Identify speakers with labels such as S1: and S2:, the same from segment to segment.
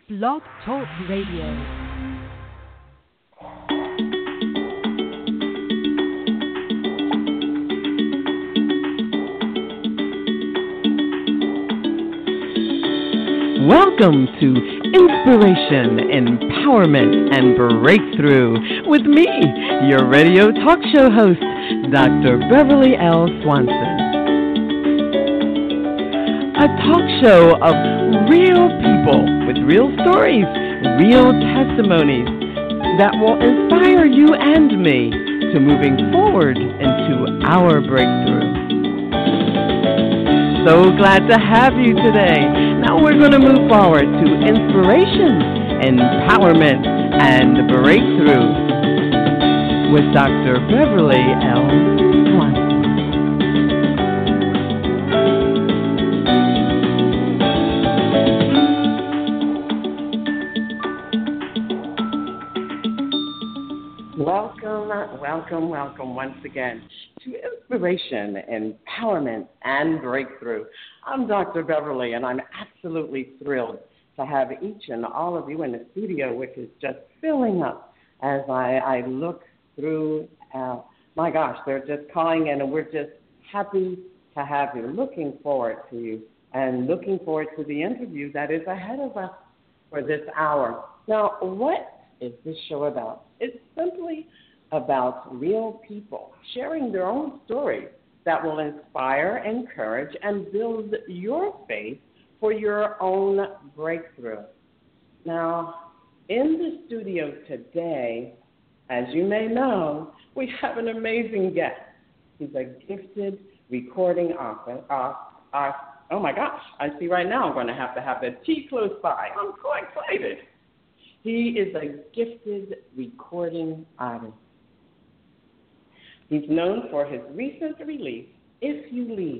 S1: Blog Talk Radio. Welcome to Inspiration, Empowerment, and Breakthrough with me, your radio talk show host, Dr. Beverly L. Swanson. A talk show of real people with real stories, real testimonies that will inspire you and me to moving forward into our breakthrough. So glad to have you today. Now we're going to move forward to inspiration, empowerment, and breakthrough with Dr. Beverly L. Swanson. Welcome once again to Inspiration, Empowerment, and Breakthrough. I'm Dr. Beverly, and I'm absolutely thrilled to have each and all of you in the studio, which is just filling up as I look through. My gosh, they're just calling in, and we're just happy to have you, looking forward to you, and looking forward to the interview that is ahead of us for this hour. Now, what is this show about? It's simply about real people sharing their own stories that will inspire, encourage, and build your faith for your own breakthrough. Now, in the studio today, as you may know, we have an amazing guest. He's a gifted recording artist. Oh my gosh, I see right now I'm going to have the tea close by. I'm so excited. He is a gifted recording artist. He's known for his recent release, If You Leave.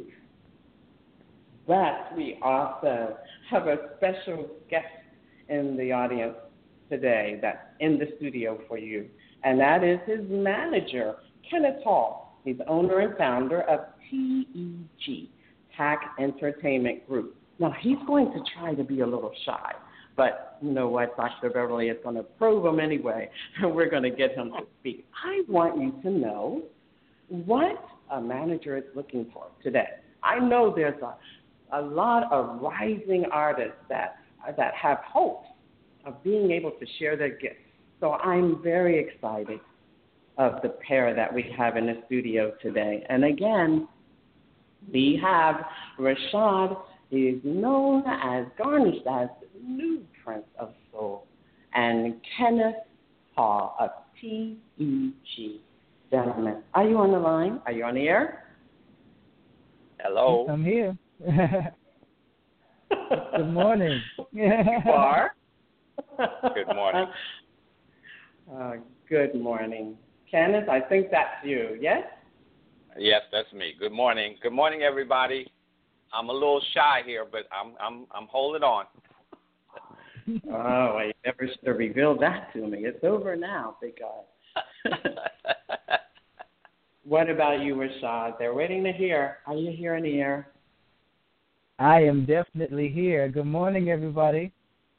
S1: But we also have a special guest in the audience today that's in the studio for you, and that is his manager, Kenneth Hall. He's owner and founder of TEG, TAC Entertainment Group. Now, he's going to try to be a little shy, but you know what? Dr. Beverly is going to probe him anyway, and we're going to get him to speak. I want you to know what a manager is looking for today. I know there's a lot of rising artists that have hopes of being able to share their gifts. So I'm very excited of the pair that we have in the studio today. And again, we have Rashad, is known as garnished as the new Prince of Soul, and Kenneth Hall of TEG. Gentlemen, are you on the line? Are you on the air?
S2: Hello.
S3: I'm here. Good morning.
S2: You are? Good morning.
S3: Good morning. Kenneth, I think that's you, yes?
S2: Yes, that's me. Good morning. Good morning, everybody. I'm a little shy here, but I'm holding on.
S3: Oh, I never should have revealed that to me. It's over now, big guy. What about you, Rashad? They're waiting to hear. Are you here in the air?
S4: I am definitely here. Good morning, everybody.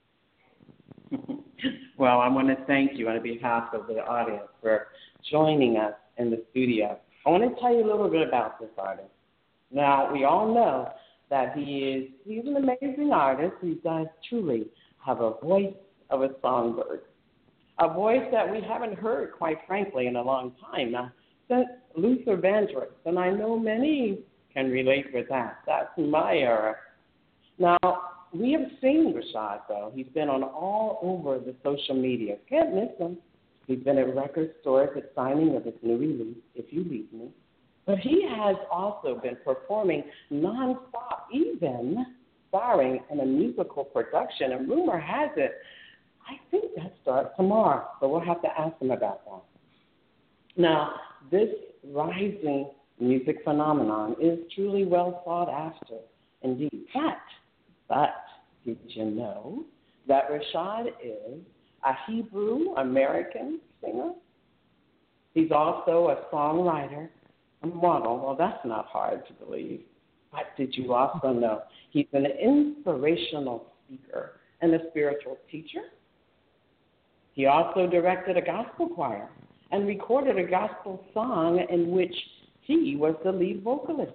S3: Well, I want to thank you on behalf of the audience for joining us in the studio. I want to tell you a little bit about this artist. Now, we all know that he's an amazing artist. He does truly have a voice of a songbird, a voice that we haven't heard, quite frankly, in a long time. Now, since Luther Vandross, and I know many can relate with that. That's my era. Now, we have seen Rashad, though. He's been on all over the social media. Can't miss him. He's been at record stores at signing of his new release, If You Leave Me. But he has also been performing nonstop, even starring in a musical production. And rumor has it, I think that starts tomorrow. So we'll have to ask him about that. Now, this rising music phenomenon is truly well sought after, indeed. But did you know that Rashad is a Hebrew-American singer? He's also a songwriter, a model. Well, that's not hard to believe. But did you also know he's an inspirational speaker
S1: and a spiritual teacher. He also directed a gospel choir and recorded a gospel song in which he was the lead vocalist.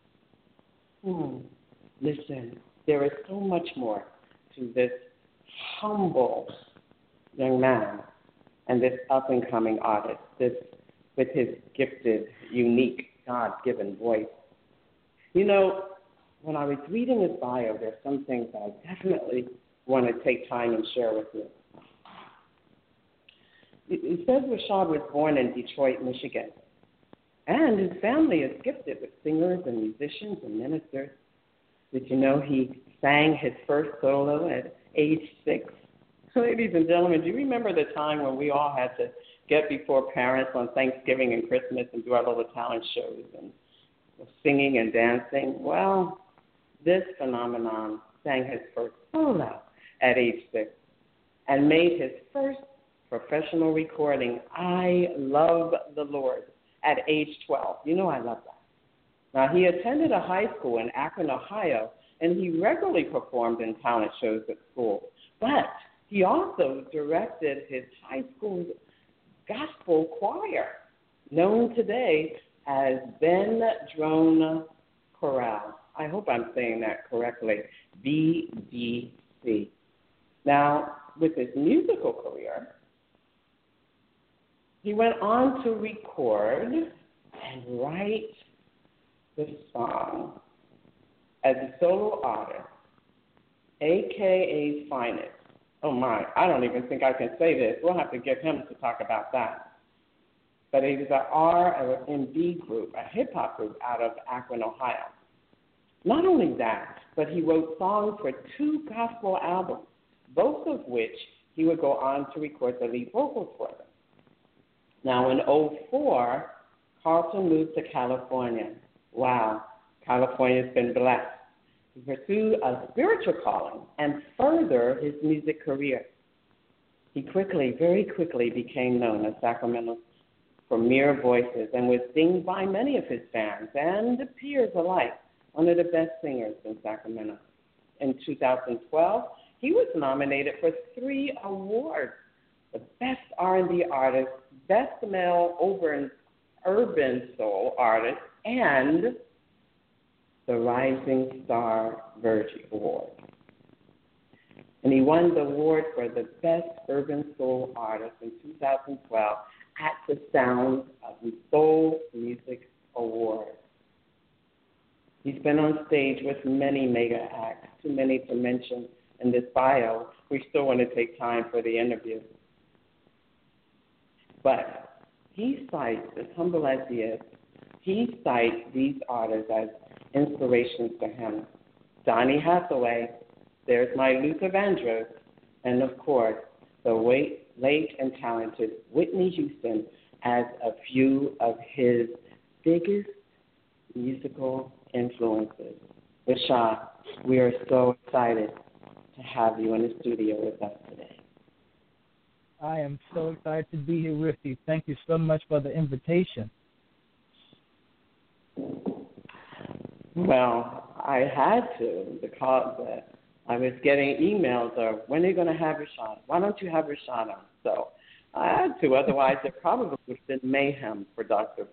S1: Listen, there is so much more to this humble young man and this up-and-coming artist, this with his gifted, unique, God-given voice. You know, when I was reading his bio, there's some things I definitely want to take time and share with you. It says Rashad was born in Detroit, Michigan, and his family is gifted with singers and musicians and ministers. Did you know he sang his first solo at age 6? Ladies and gentlemen, do you remember the time when we all had to get before parents on Thanksgiving and Christmas and do our little talent shows and singing and dancing? Well, this phenomenon sang his first solo at age 6 and made his first professional recording, I Love the Lord, at age 12. You know I love that. Now, he attended a high school in Akron, Ohio, and he regularly performed in talent shows at school. But he also directed his high school gospel choir, known today as Ben Drone Chorale. I hope I'm saying that correctly, BDC. Now, with his musical career, he went on to record and write the song as a solo artist, AKA's Finest. Oh my, I don't even think I can say this. We'll have to get him to talk about that. But it is an R&B group, a hip-hop group out of Akron, Ohio. Not only that, but he wrote songs for 2 gospel albums, both of which he would go on to record the lead vocals for them. Now, in 2004, Carlton moved to California. Wow, California's been blessed. He pursued a spiritual calling and furthered his music career. He very quickly became known as Sacramento's premier voices and was seen by many of his fans and peers alike, one of the best singers in Sacramento. In 2012, he was nominated for 3 awards: the Best R&B Artist, Best Male Urban Soul Artist, and the Rising Star Virgie Award. And he won the award for the Best Urban Soul Artist in 2012 at the Sound of Soul Music Awards. He's been on stage with many mega acts, too many to mention in this bio. We still want to take time for the interview. But he cites, as humble as he is, he cites these artists as inspirations to him. Donny Hathaway, there's my Luther Vandross, and of course, the late and talented Whitney Houston as a few of his biggest musical influences. Rashad, we are so excited to have you in the studio with us today.
S4: I am so excited to be here with you. Thank you so much for the invitation.
S1: Well, I had to because I was getting emails of, when are you going to have Rashad? Why don't you have Rashad on? So I had to, otherwise it probably would have been mayhem for Dr.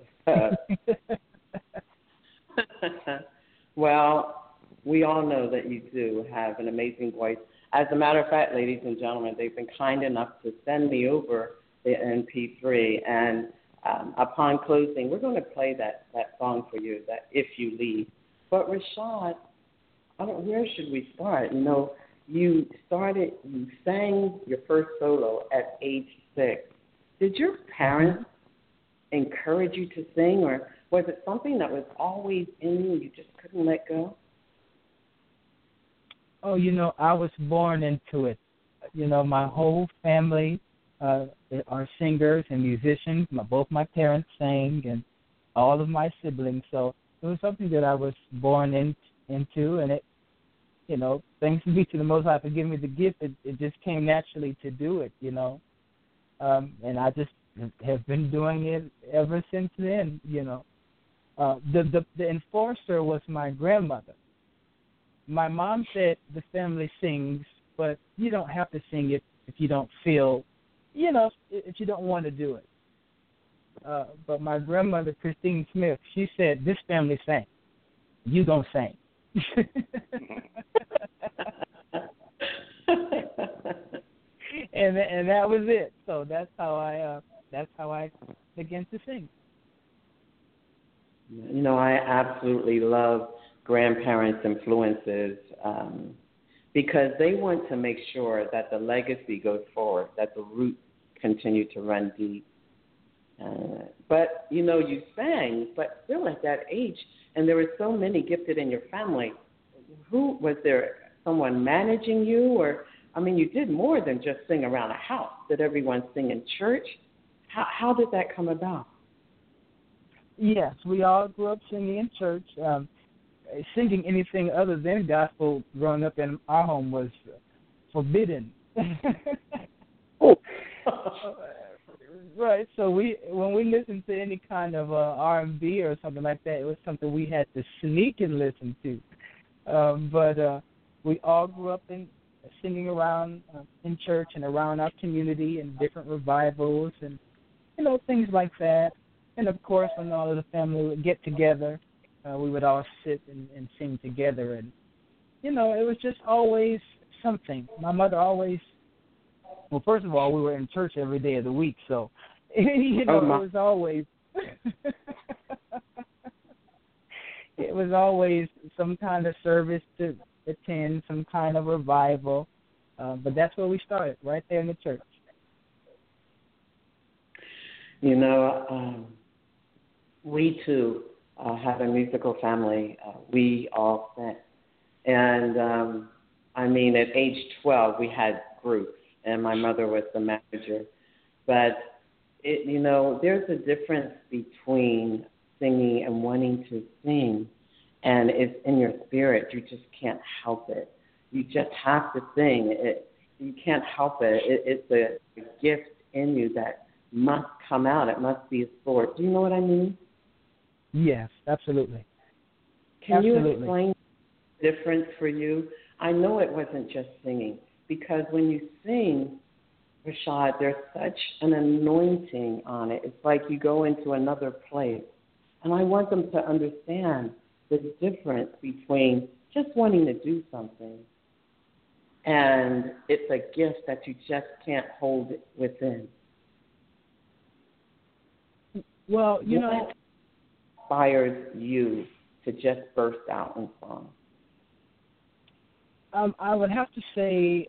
S1: Well, we all know that you do have an amazing voice. As a matter of fact, ladies and gentlemen, they've been kind enough to send me over the MP3, and upon closing, we're going to play that song for you, that If You Leave. But Rashad, where should we start? You know, you sang your first solo at age 6. Did your parents encourage you to sing, or was it something that was always in you just couldn't let go?
S4: Oh, I was born into it. My whole family are singers and musicians. Both my parents sang, and all of my siblings. So it was something that I was born into, and it, thanks be to the Most High for giving me the gift. It just came naturally to do it, and I just have been doing it ever since then. The enforcer was my grandmother. My mom said the family sings but you don't have to sing it if you don't feel, if you don't want to do it. But my grandmother, Christine Smith, she said, this family sang. You gonna sing. and that was it. So that's how I began to sing.
S3: I absolutely love grandparents' influences because they want to make sure that the legacy goes forward, that the roots continue to run deep. But, you sang, but still at that age, and there were so many gifted in your family. Was there someone managing you? Or, you did more than just sing around a house. Did everyone sing in church? How did that come about?
S4: Yes, we all grew up singing in church. Singing anything other than gospel growing up in our home was forbidden.
S3: Oh.
S4: Right. So when we listened to any kind of R&B or something like that, it was something we had to sneak and listen to. But we all grew up singing around in church and around our community and different revivals and things like that. And of course, when all of the family would get together, we would all sit and sing together. And it was just always something. My mother always. Well, first of all, we were in church every day of the week, so it was always it was always some kind of service to attend, some kind of revival. But that's where we started, right there in the church.
S3: We too have a musical family. We all sang, and at age 12, we had groups. And my mother was the manager. But, there's a difference between singing and wanting to sing, and it's in your spirit. You just can't help it. You just have to sing. You can't help it. It's a gift in you that must come out. It must be a sword. Do you know what I mean?
S4: Yes, absolutely.
S3: Can you explain the difference for you? I know it wasn't just singing. Because when you sing, Rashad, there's such an anointing on it. It's like you go into another place. And I want them to understand the difference between just wanting to do something and it's a gift that you just can't hold within.
S4: Well,
S3: what inspires you to just burst out in song?
S4: I would have to say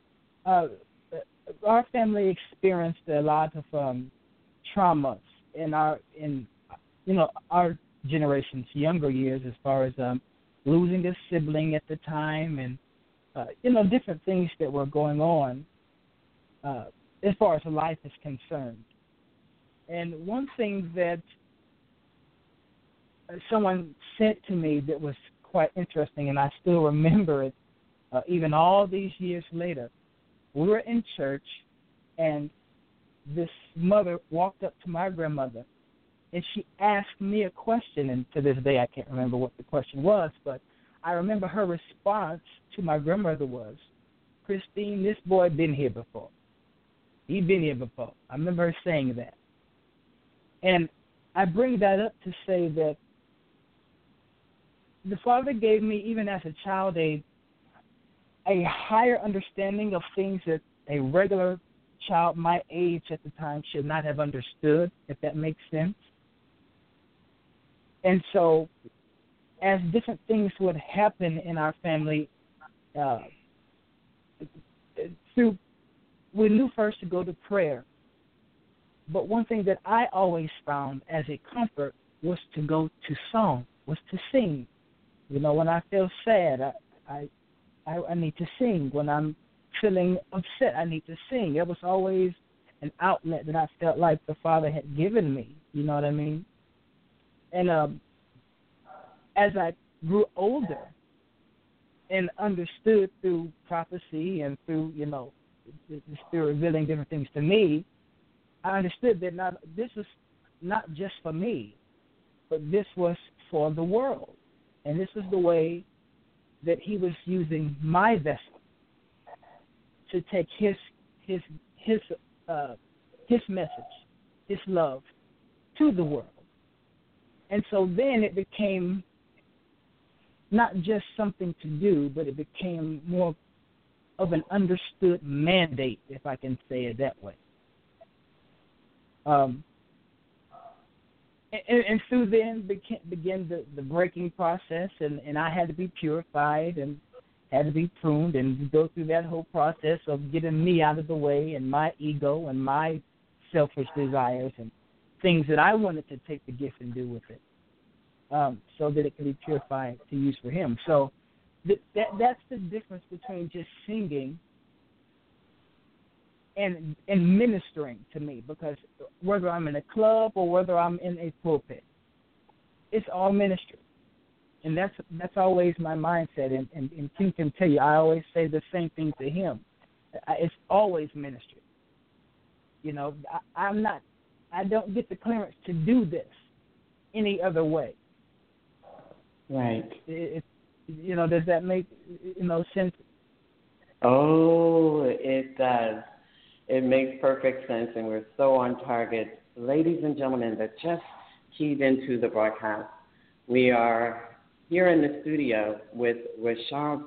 S4: our family experienced a lot of traumas in our generation's younger years, as far as losing a sibling at the time, and different things that were going on as far as life is concerned. And one thing that someone said to me that was quite interesting, and I still remember it, even all these years later. We were in church, and this mother walked up to my grandmother, and she asked me a question, and to this day I can't remember what the question was, but I remember her response to my grandmother was, Christine, this boy been here before. He been here before. I remember her saying that. And I bring that up to say that the Father gave me, even as a child, a higher understanding of things that a regular child my age at the time should not have understood, if that makes sense. And so as different things would happen in our family, we knew first to go to prayer. But one thing that I always found as a comfort was to go to song, was to sing. When I feel sad, I need to sing. When I'm feeling upset, I need to sing. It was always an outlet that I felt like the Father had given me. You know what I mean? And as I grew older and understood through prophecy and through, the Spirit revealing different things to me, I understood that this was not just for me, but this was for the world. And this was the way that He was using my vessel to take his message, his love, to the world. And so then it became not just something to do, but it became more of an understood mandate, if I can say it that way. And through then began the breaking process, and I had to be purified and had to be pruned and go through that whole process of getting me out of the way and my ego and my selfish desires and things that I wanted to take the gift and do with it, so that it could be purified to use for Him. So that's the difference between just singing and ministering to me, because whether I'm in a club or whether I'm in a pulpit, it's all ministry. And that's always my mindset, and Tim can tell you, I always say the same thing to him. It's always ministry. You know, I don't get the clearance to do this any other way.
S3: Right.
S4: You know, does that make sense?
S3: Oh, it does. It makes perfect sense, and we're so on target. Ladies and gentlemen that just keyed into the broadcast, we are here in the studio with Rashad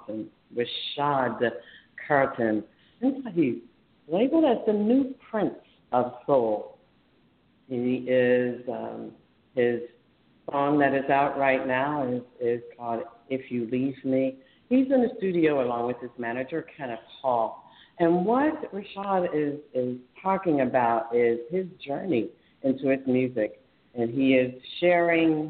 S3: Carlton. He's labeled as the new Prince of Soul. He is, his song that is out right now is called If You Leave Me. He's in the studio along with his manager, Kenneth Hall. And what Rashad is talking about is his journey into his music. And he is sharing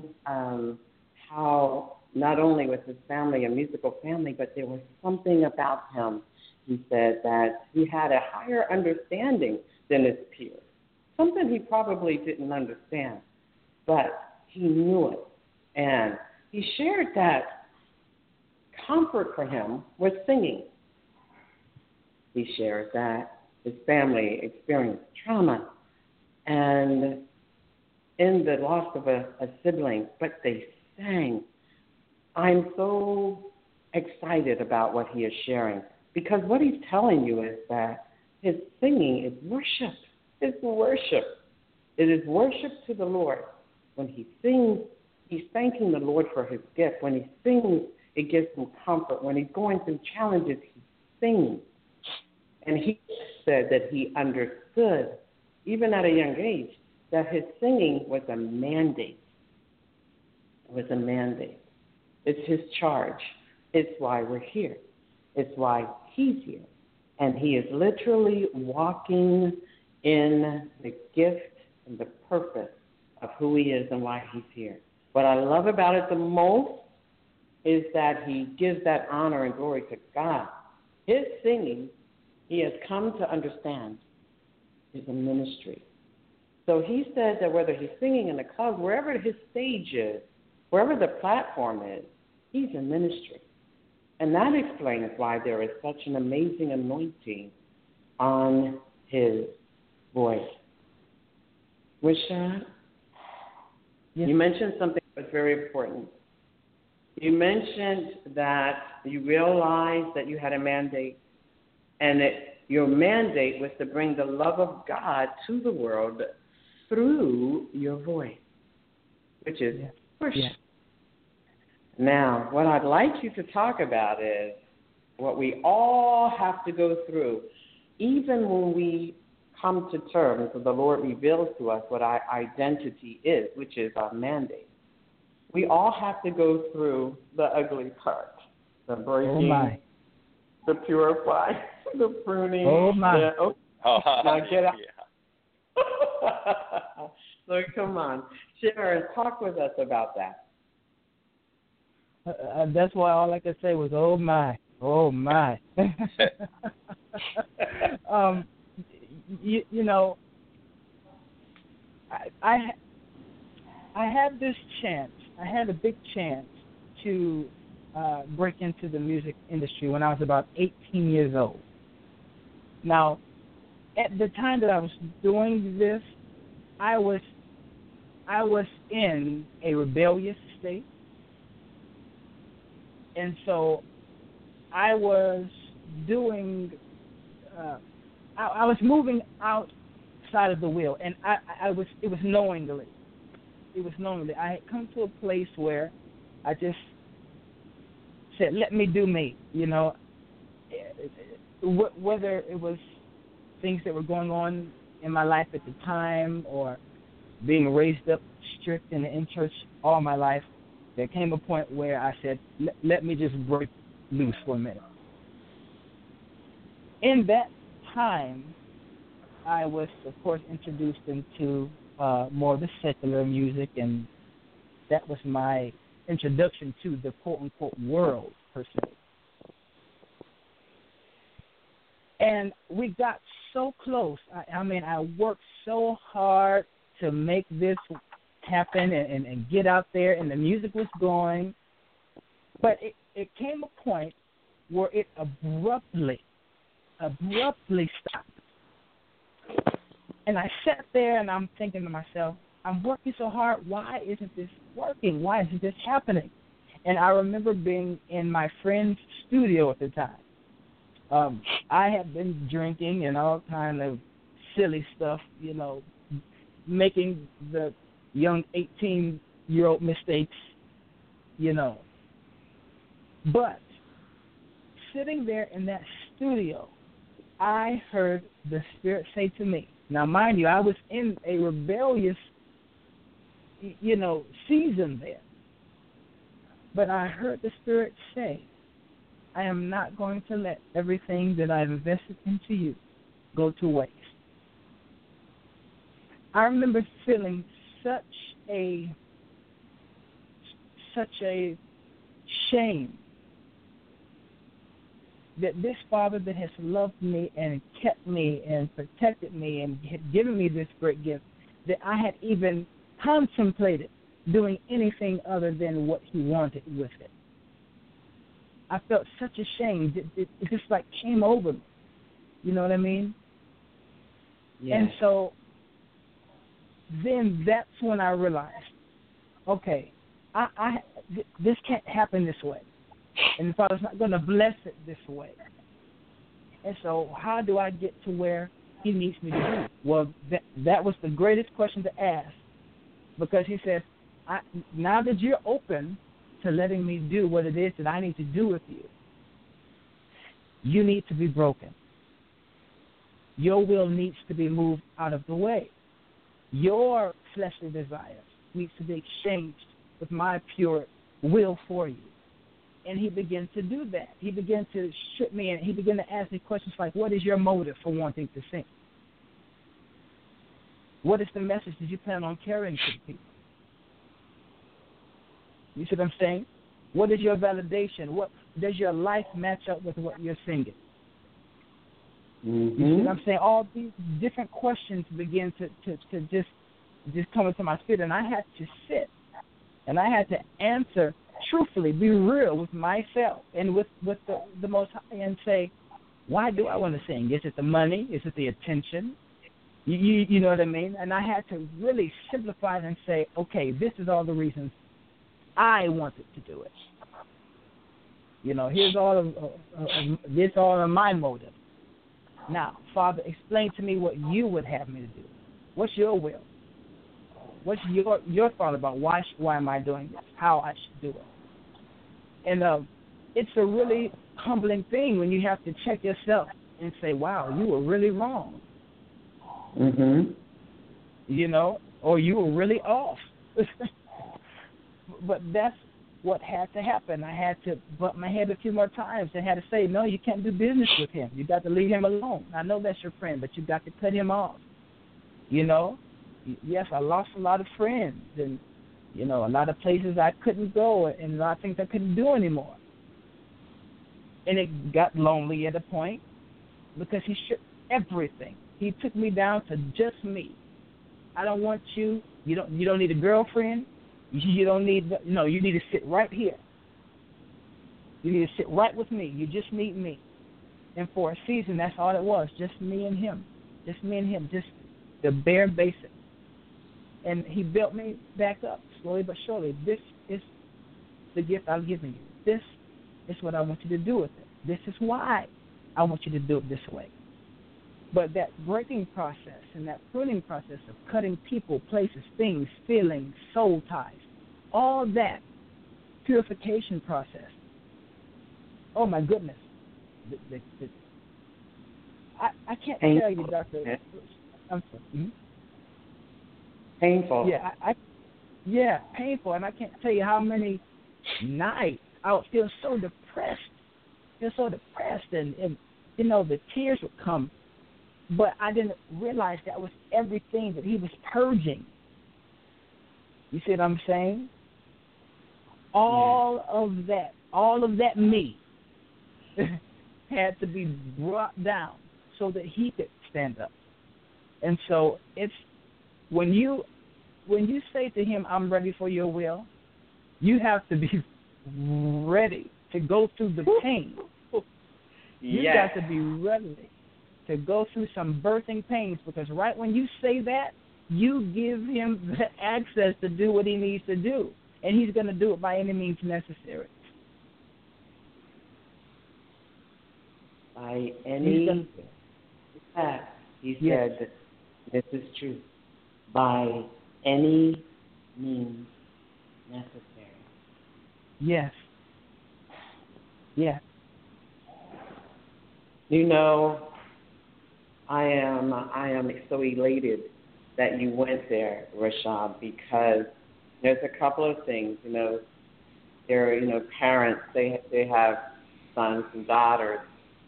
S3: how not only with his family, a musical family, but there was something about him. He said that he had a higher understanding than his peers, something he probably didn't understand, but he knew it. And he shared that comfort for him was singing. He shared that his family experienced trauma and in the loss of a sibling, but they sang. I'm so excited about what he is sharing, because what he's telling you is that his singing is worship. It's worship. It is worship to the Lord. When he sings, he's thanking the Lord for his gift. When he sings, it gives him comfort. When he's going through challenges, he sings. And he said that he understood, even at a young age, that his singing was a mandate. It was a mandate. It's his charge. It's why we're here. It's why he's here. And he is literally walking in the gift and the purpose of who he is and why he's here. What I love about it the most is that he gives that honor and glory to God. His singing, he has come to understand, is a ministry. So he said that whether he's singing in the club, wherever his stage is, wherever the platform is, he's in ministry. And that explains why there is such an amazing anointing on his voice. Rashad,
S4: yes.
S3: You mentioned something that was very important. You mentioned that you realized that you had a mandate, and that your mandate was to bring the love of God to the world through your voice, which is worship. Yeah. Now, what I'd like you to talk about is what we all have to go through, even when we come to terms, and the Lord reveals to us what our identity is, which is our mandate. We all have to go through the ugly part, the breaking, the purifying, the pruning.
S4: Oh, my.
S3: Now get out. So come on. Sharon, talk with us about that.
S4: That's why all I could say was, oh, my. Oh, my. You know, I had this chance. I had a big chance to break into the music industry when I was about 18 years old. Now, at the time that I was doing this, I was in a rebellious state. And so I was doing I was moving outside of the will, and it was knowingly. It was knowingly. I had come to a place where I just said, let me do me, you know, whether it was things that were going on in my life at the time or being raised up strict in church all my life, there came a point where I said, let me just break loose for a minute. In that time, I was, of course, introduced into more of the secular music, and that was my introduction to the quote-unquote world, per se. And we got so close. I mean, I worked so hard to make this happen and get out there, and the music was going. But it came a point where it abruptly stopped. And I sat there and I'm thinking to myself, I'm working so hard. Why isn't this working? Why isn't this happening? And I remember being in my friend's studio at the time. I had been drinking and all kind of silly stuff, you know, making the young 18-year-old mistakes, you know. But sitting there in that studio, I heard the Spirit say to me, now mind you, I was in a rebellious, you know, season there. But I heard the Spirit say, I am not going to let everything that I've invested into you go to waste. I remember feeling such a shame that this Father that has loved me and kept me and protected me and had given me this great gift, that I had even contemplated doing anything other than what He wanted with it. I felt such a shame. It just like came over me. You know what I mean?
S3: Yeah.
S4: And so then that's when I realized, okay, this can't happen this way. And the Father's not going to bless it this way. And so how do I get to where He needs me to be? Well, that was the greatest question to ask, because He says, now that you're open to letting me do what it is that I need to do with you, you need to be broken. Your will needs to be moved out of the way. Your fleshly desires needs to be exchanged with my pure will for you. And He began to do that. He began to strip me, and He began to ask me questions like, what is your motive for wanting to sing? What is the message that you plan on carrying to the people? You see what I'm saying? What is your validation? What does your life match up with what you're singing?
S3: Mm-hmm.
S4: You see what I'm saying? All these different questions begin to just come into my spirit, and I had to sit, and I had to answer truthfully, be real with myself and with the Most High, and say, why do I want to sing? Is it the money? Is it the attention? You know what I mean? And I had to really simplify it and say, okay, this is all the reasons I wanted to do it. You know, here's all of my motive. Now, Father, explain to me what you would have me to do. What's your will? What's your thought about why am I doing this? How I should do it? And it's a really humbling thing when you have to check yourself and say, wow, you were really wrong.
S3: Mm-hmm.
S4: You know, or you were really off. But that's what had to happen. I had to butt my head a few more times and had to say, no, you can't do business with him. You got to leave him alone. I know that's your friend, but you got to cut him off. You know? Yes, I lost a lot of friends and, you know, a lot of places I couldn't go and a lot of things I couldn't do anymore. And it got lonely at a point because he stripped everything. He took me down to just me. I don't want you. You don't need a girlfriend. You don't need, no, you need to sit right here. You need to sit right with me. You just need me. And for a season, that's all it was, just me and him. Just me and him, just the bare basics. And he built me back up, slowly but surely. This is the gift I've given you. This is what I want you to do with it. This is why I want you to do it this way. But that breaking process and that pruning process of cutting people, places, things, feelings, soul ties, all that purification process. Oh, my goodness. I can't tell you, Doctor. I'm sorry. Mm-hmm.
S3: Painful.
S4: Yeah, painful. And I can't tell you how many nights I would feel so depressed. And the tears would come. But I didn't realize that was everything that he was purging. You see what I'm saying? All of that me had to be brought down so that he could stand up. And so it's when you say to him, I'm ready for your will, you have to be ready to go through the pain. You got to be ready to go through some birthing pains, because right when you say that, you give him the access to do what he needs to do, and he's going to do it by any means necessary.
S3: By any, he said, this is true, by any means necessary.
S4: Yes. Yeah.
S3: I am so elated that you went there, Rashad, because there's a couple of things. There are, parents, they have sons and daughters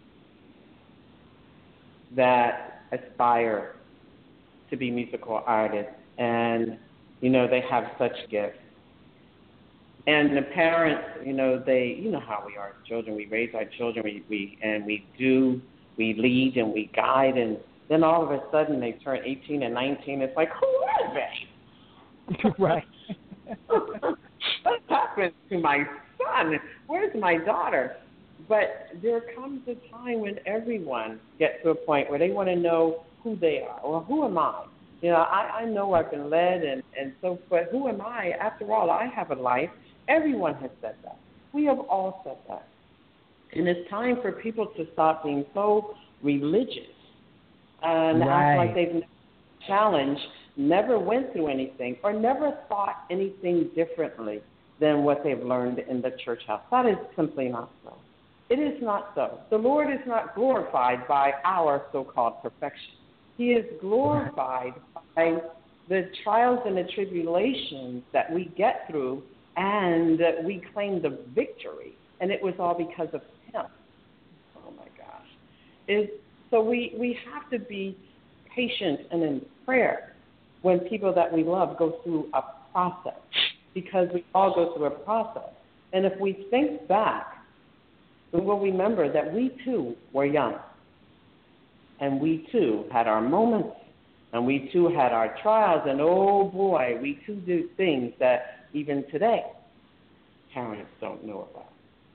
S3: that aspire to be musical artists, and, they have such gifts. And the parents, they, how we are as children. We raise our children, we lead and we guide, and then all of a sudden they turn 18 and 19. It's like, who are they?
S4: Right.
S3: What happened to my son? Where's my daughter? But there comes a time when everyone gets to a point where they want to know who they are, or who am I? I know I've been led and so, but who am I? After all, I have a life. Everyone has said that. We have all said that. And it's time for people to stop being so religious and act like they've challenged, never went through anything, or never thought anything differently than what they've learned in the church house. That is simply not so. It is not so. The Lord is not glorified by our so-called perfection. He is glorified by the trials and the tribulations that we get through, and we claim the victory, and it was all because of him. Oh, my gosh. So we have to be patient and in prayer when people that we love go through a process, because we all go through a process. And if we think back, then we'll remember that we, too, were young, and we, too, had our moments, and we, too, had our trials, and, oh, boy, we, too, do things that even today, parents don't know about.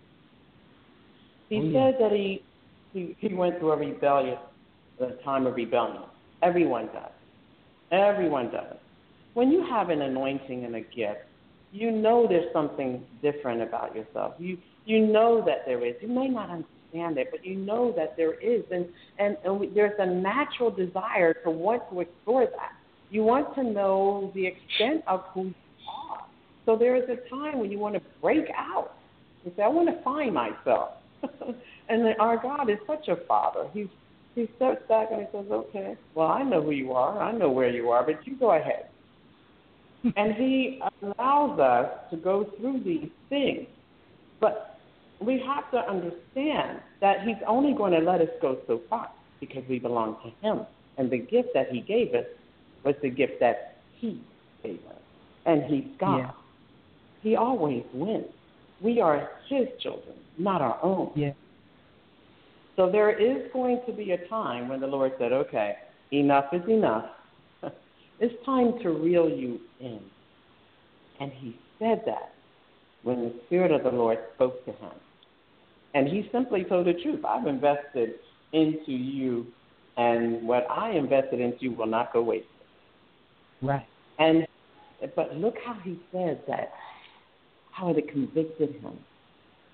S3: He said that he went through a time of rebellion. Everyone does. Everyone does. When you have an anointing and a gift, there's something different about yourself. You know that there is. You may not understand it, but you know that there is. And there's a natural desire to want to explore that. You want to know the extent of who you are. So there is a time when you want to break out and say, I want to find myself. And our God is such a father. He steps back and he says, okay, well, I know who you are. I know where you are, but you go ahead. And he allows us to go through these things. But we have to understand that he's only going to let us go so far because we belong to him. And the gift that he gave us was the gift that he gave us. And he's God. Yeah. He always wins. We are his children, not our own.
S4: Yeah.
S3: So there is going to be a time when the Lord said, okay, enough is enough. It's time to reel you in. And he said that when the Spirit of the Lord spoke to him. And he simply told the truth. I've invested into you, and what I invested into you will not go wasted.
S4: Right.
S3: But look how he said that, how it convicted him.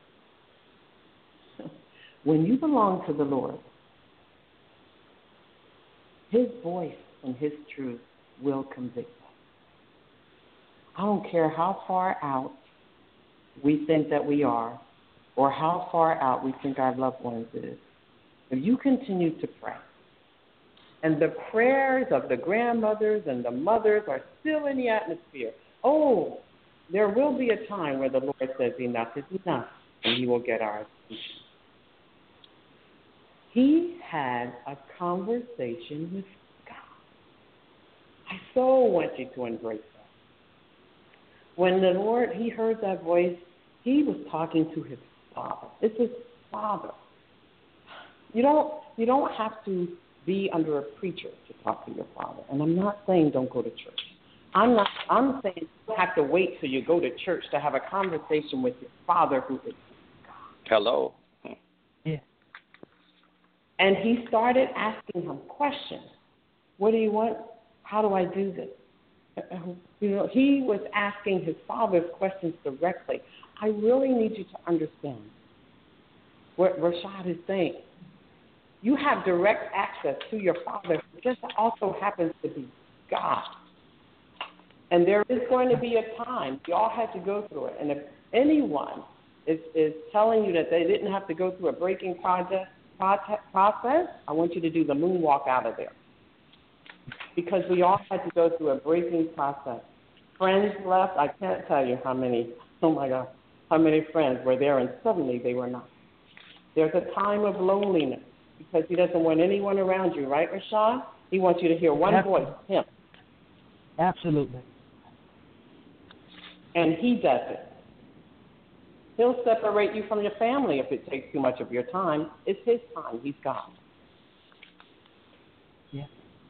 S3: When you belong to the Lord,
S1: His voice and His truth will convict us. I don't care how far out we think that we are or how far out we think our loved ones is. If you continue to pray, and the prayers of the grandmothers and the mothers are still in the atmosphere, there will be a time where the Lord says enough is enough, and He will get our attention. He had a conversation with God. I so want you to embrace that. When the Lord, He heard that voice, He was talking to His Father. It's His Father. You don't have to be under a preacher to talk to your Father. And I'm not saying don't go to church. I'm saying you don't have to wait till you go to church to have a conversation with your Father who is God.
S2: Hello.
S4: Yeah.
S1: And He started asking him questions. What do you want? How do I do this? He was asking his Father's questions directly. I really need you to understand what Rashad is saying. You have direct access to your Father, who just also happens to be God. And there is going to be a time, you all had to go through it. And if anyone is telling you that they didn't have to go through a breaking process, I want you to do the moonwalk out of there. Because we all had to go through a breaking process. Friends left, I can't tell you how many friends were there and suddenly they were not. There's a time of loneliness because He doesn't want anyone around you, right, Rashad? He wants you to hear one voice, Him.
S4: Absolutely.
S1: And He does it. He'll separate you from your family if it takes too much of your time. It's His time. He's God.
S4: Yeah.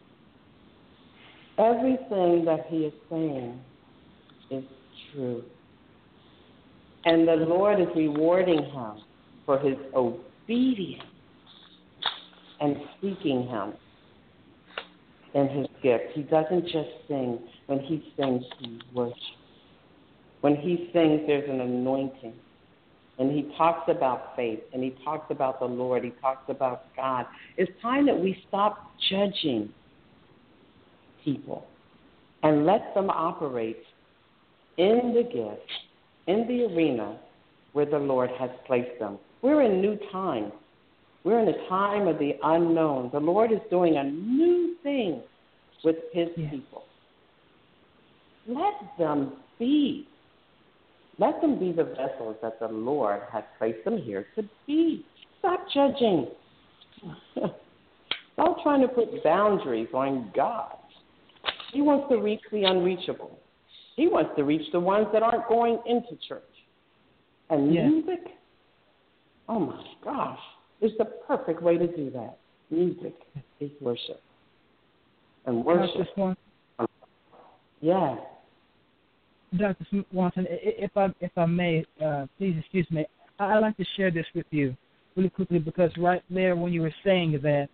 S1: Everything that He is saying is true. And the Lord is rewarding him for his obedience and seeking Him in His gift. He doesn't just sing. When He sings, He worships. When He sings, there's an anointing. And He talks about faith, and He talks about the Lord. He talks about God. It's time that we stop judging people and let them operate in the gift, in the arena where the Lord has placed them. We're in new times. We're in a time of the unknown. The Lord is doing a new thing with His people. Let them be the vessels that the Lord has placed them here to be. Stop judging. Stop trying to put boundaries on God. He wants to reach the unreachable. He wants to reach the ones that aren't going into church. And music, oh my gosh, is the perfect way to do that. Music is worship. And worship. Yeah.
S4: Dr. Swanson, if I may, please excuse me. I'd like to share this with you really quickly because right there when you were saying that,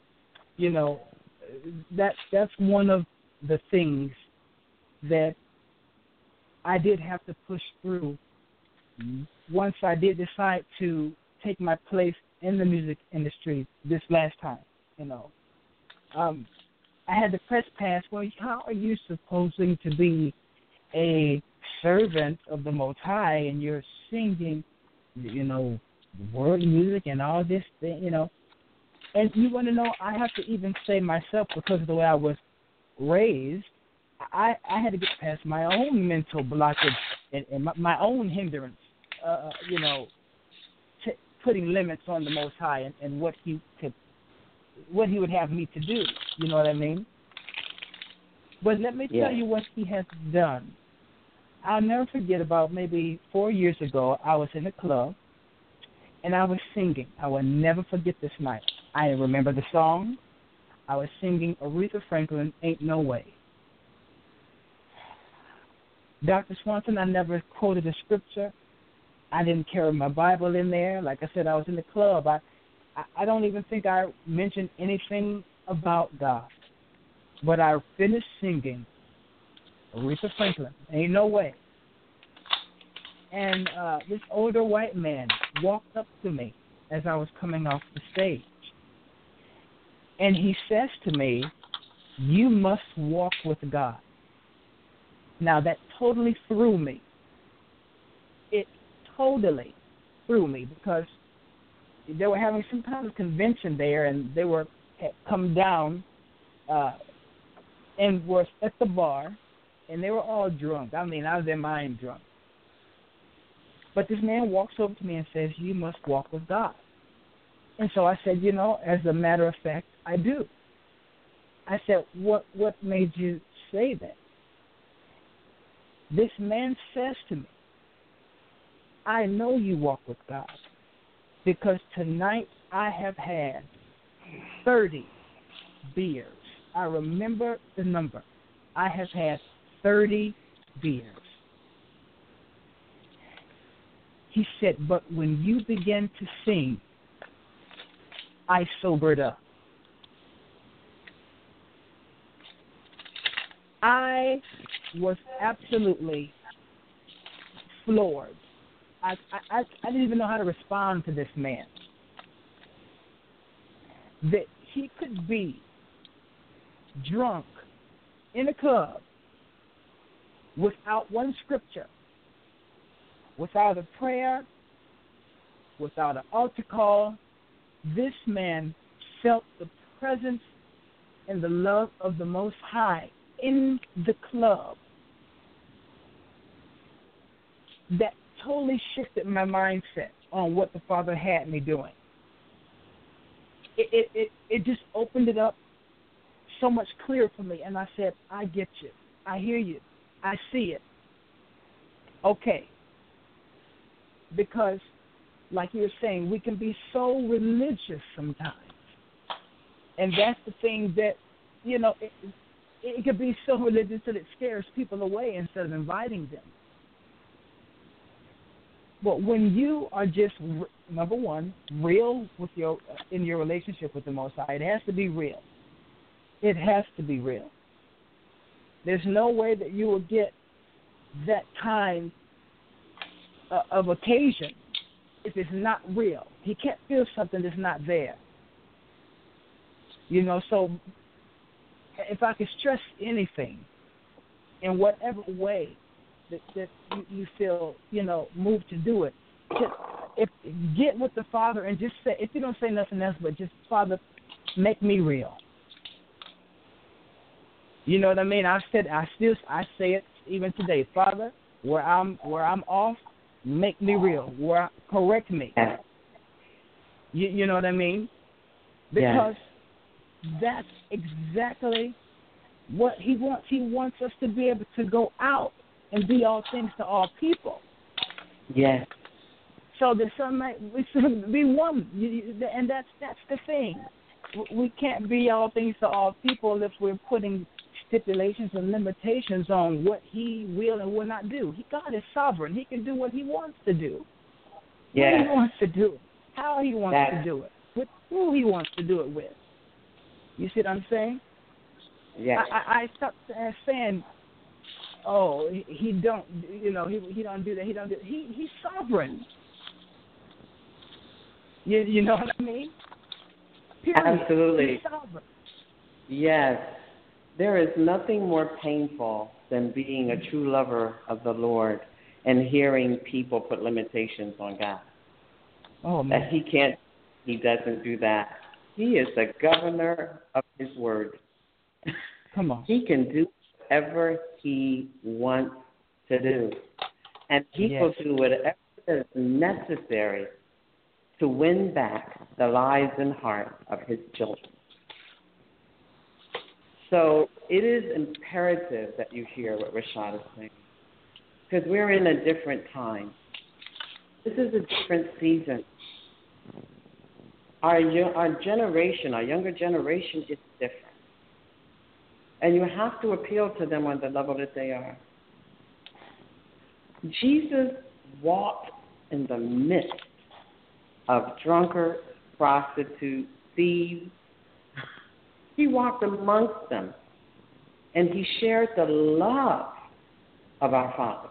S4: that's one of the things that I did have to push through once I did decide to take my place in the music industry this last time. I had the press pass. Well, how are you supposing to be a servant of the Most High and you're singing, world music and all this thing, And you want to know, I have to even say myself, because of the way I was raised, I had to get past my own mental blockage and my own hindrance, putting limits on the Most High and what He would have me to do. You know what I mean? But let me tell you what He has done. I'll never forget about maybe 4 years ago, I was in a club, and I was singing. I will never forget this night. I remember the song. I was singing Aretha Franklin, Ain't No Way. Dr. Swanson, I never quoted a scripture. I didn't carry my Bible in there. Like I said, I was in the club. I don't even think I mentioned anything about God. But I finished singing Aretha Franklin, Ain't No Way. And this older white man walked up to me as I was coming off the stage. And he says to me, you must walk with God. Now, that totally threw me. It totally threw me because they were having some kind of convention there, and they had come down and were at the bar, and they were all drunk. I mean, out of their mind drunk. But this man walks over to me and says, you must walk with God. And so I said, as a matter of fact, I do. I said, what made you say that? This man says to me, I know you walk with God because tonight I have had 30 beers. I remember the number. I have had 30 beers. He said, but when you began to sing, I sobered up. I was absolutely floored. I didn't even know how to respond to this man. That he could be drunk in a club without one scripture, without a prayer, without an altar call. This man felt the presence and the love of the Most High in the club. That totally shifted my mindset on what the Father had me doing. It just opened it up so much clearer for me, and I said, I get you. I hear you. I see it. Okay. Because, like you were saying, we can be so religious sometimes. And that's the thing that, it can be so religious that it scares people away instead of inviting them. But when you are just, number one, real with in your relationship with the Most High, it has to be real. It has to be real. There's no way that you will get that kind of occasion if it's not real. He can't feel something that's not there. So if I could stress anything, in whatever way that you feel, moved to do it, get with the Father and just say, if you don't say nothing else, but just, Father, make me real. You know what I mean? I say it even today, Father, where I'm off, make me real. Correct me.
S3: Yes.
S4: You know what I mean? Because that's exactly what He wants. He wants us to be able to go out and be all things to all people.
S3: Yes.
S4: So that we should be one, and that's the thing. We can't be all things to all people if we're putting stipulations and limitations on what He will and will not do. God is sovereign. He can do what He wants to do.
S3: Yes.
S4: When He wants to do it, how He wants to do it, with who He wants to do it with. You see what I'm saying?
S3: Yes.
S4: I stopped saying, oh, He don't, He don't do that. He don't do that. He's sovereign. You know what I mean? Period.
S3: Absolutely.
S4: He's sovereign.
S3: Yes. There is nothing more painful than being a true lover of the Lord and hearing people put limitations on God.
S4: Oh, man.
S3: That He doesn't do that. He is the governor of His word.
S4: Come on.
S3: He can do whatever He wants to do. And He will do whatever is necessary to win back the lives and hearts of His children. So it is imperative that you hear what Rashad is saying, because we're in a different time. This is a different season. Our generation, our younger generation is different. And you have to appeal to them on the level that they are. Jesus walked in the midst of drunkards, prostitutes, thieves. He walked amongst them, and He shared the love of our Father.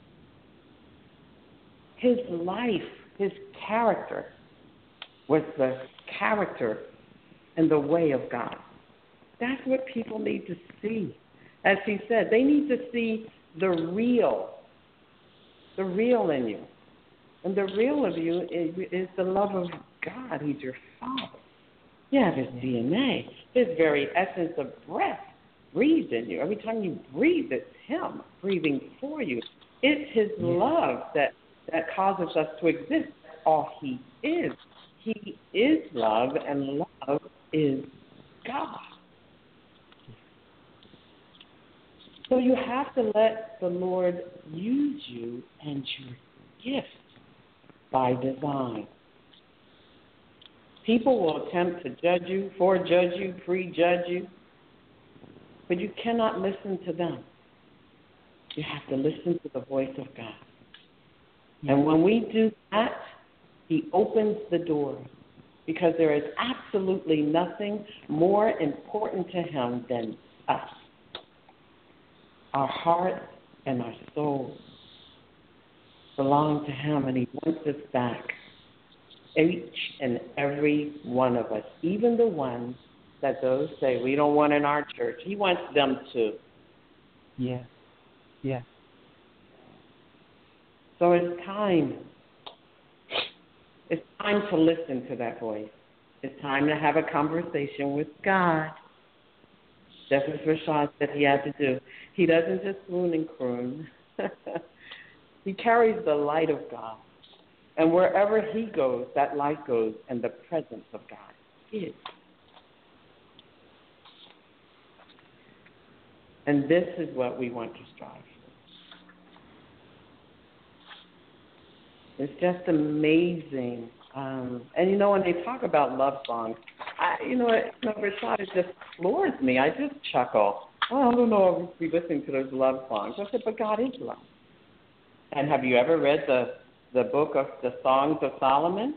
S3: His life, His character was the character and the way of God.
S1: That's what people need to see. As he said, they need to see the real in you. And the real of you is the love of God. He's your Father. You have his DNA. His very essence of breath breathes in you. Every time you breathe, it's him breathing for you. It's his love that causes us to exist. That's all he is. He is love, and love is God. So you have to let the Lord use you and your gift by design. People will attempt to judge you, forejudge you, prejudge you, but you cannot listen to them. You have to listen to the voice of God. And when we do that, he opens the door, because there is absolutely nothing more important to him than us. Our hearts and our souls belong to him, and he wants us back. Each and every one of us, even the ones that those say we don't want in our church, he wants them too.
S4: Yes. Yes.
S1: So it's time. It's time to listen to that voice. It's time to have a conversation with God. Just as Rashad said he had to do. He doesn't just swoon and croon. He carries the light of God. And wherever he goes, that light goes, and the presence of God is. And this is what we want to strive for. It's just amazing. And when they talk about love songs, Rashad, it just floors me. I just chuckle. Oh, I don't know if we listen to those love songs. I said, but God is love. And have you ever read the book of the Songs of Solomon?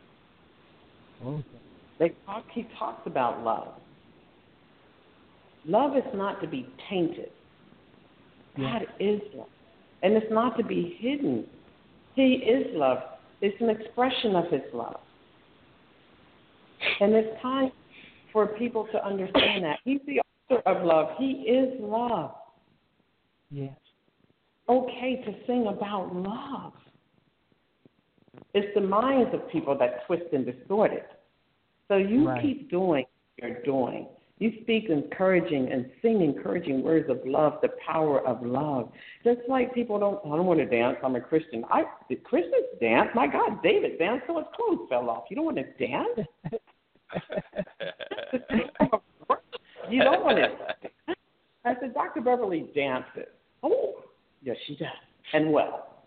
S4: Okay.
S1: He talks about love. Love is not to be tainted. God is love. And it's not to be hidden. He is love. It's an expression of his love. And it's time for people to understand that. He's the author of love. He is love.
S4: Yes.
S1: Okay to sing about love. It's the minds of people that twist and distort it. So you keep doing what you're doing. You speak encouraging and sing encouraging words of love, the power of love. Just like people I don't want to dance, I'm a Christian. Did Christians dance? My God, David danced till his clothes fell off. You don't want to dance? You don't want to dance? I said, Dr. Beverly dances. Oh, yes, she does. And well.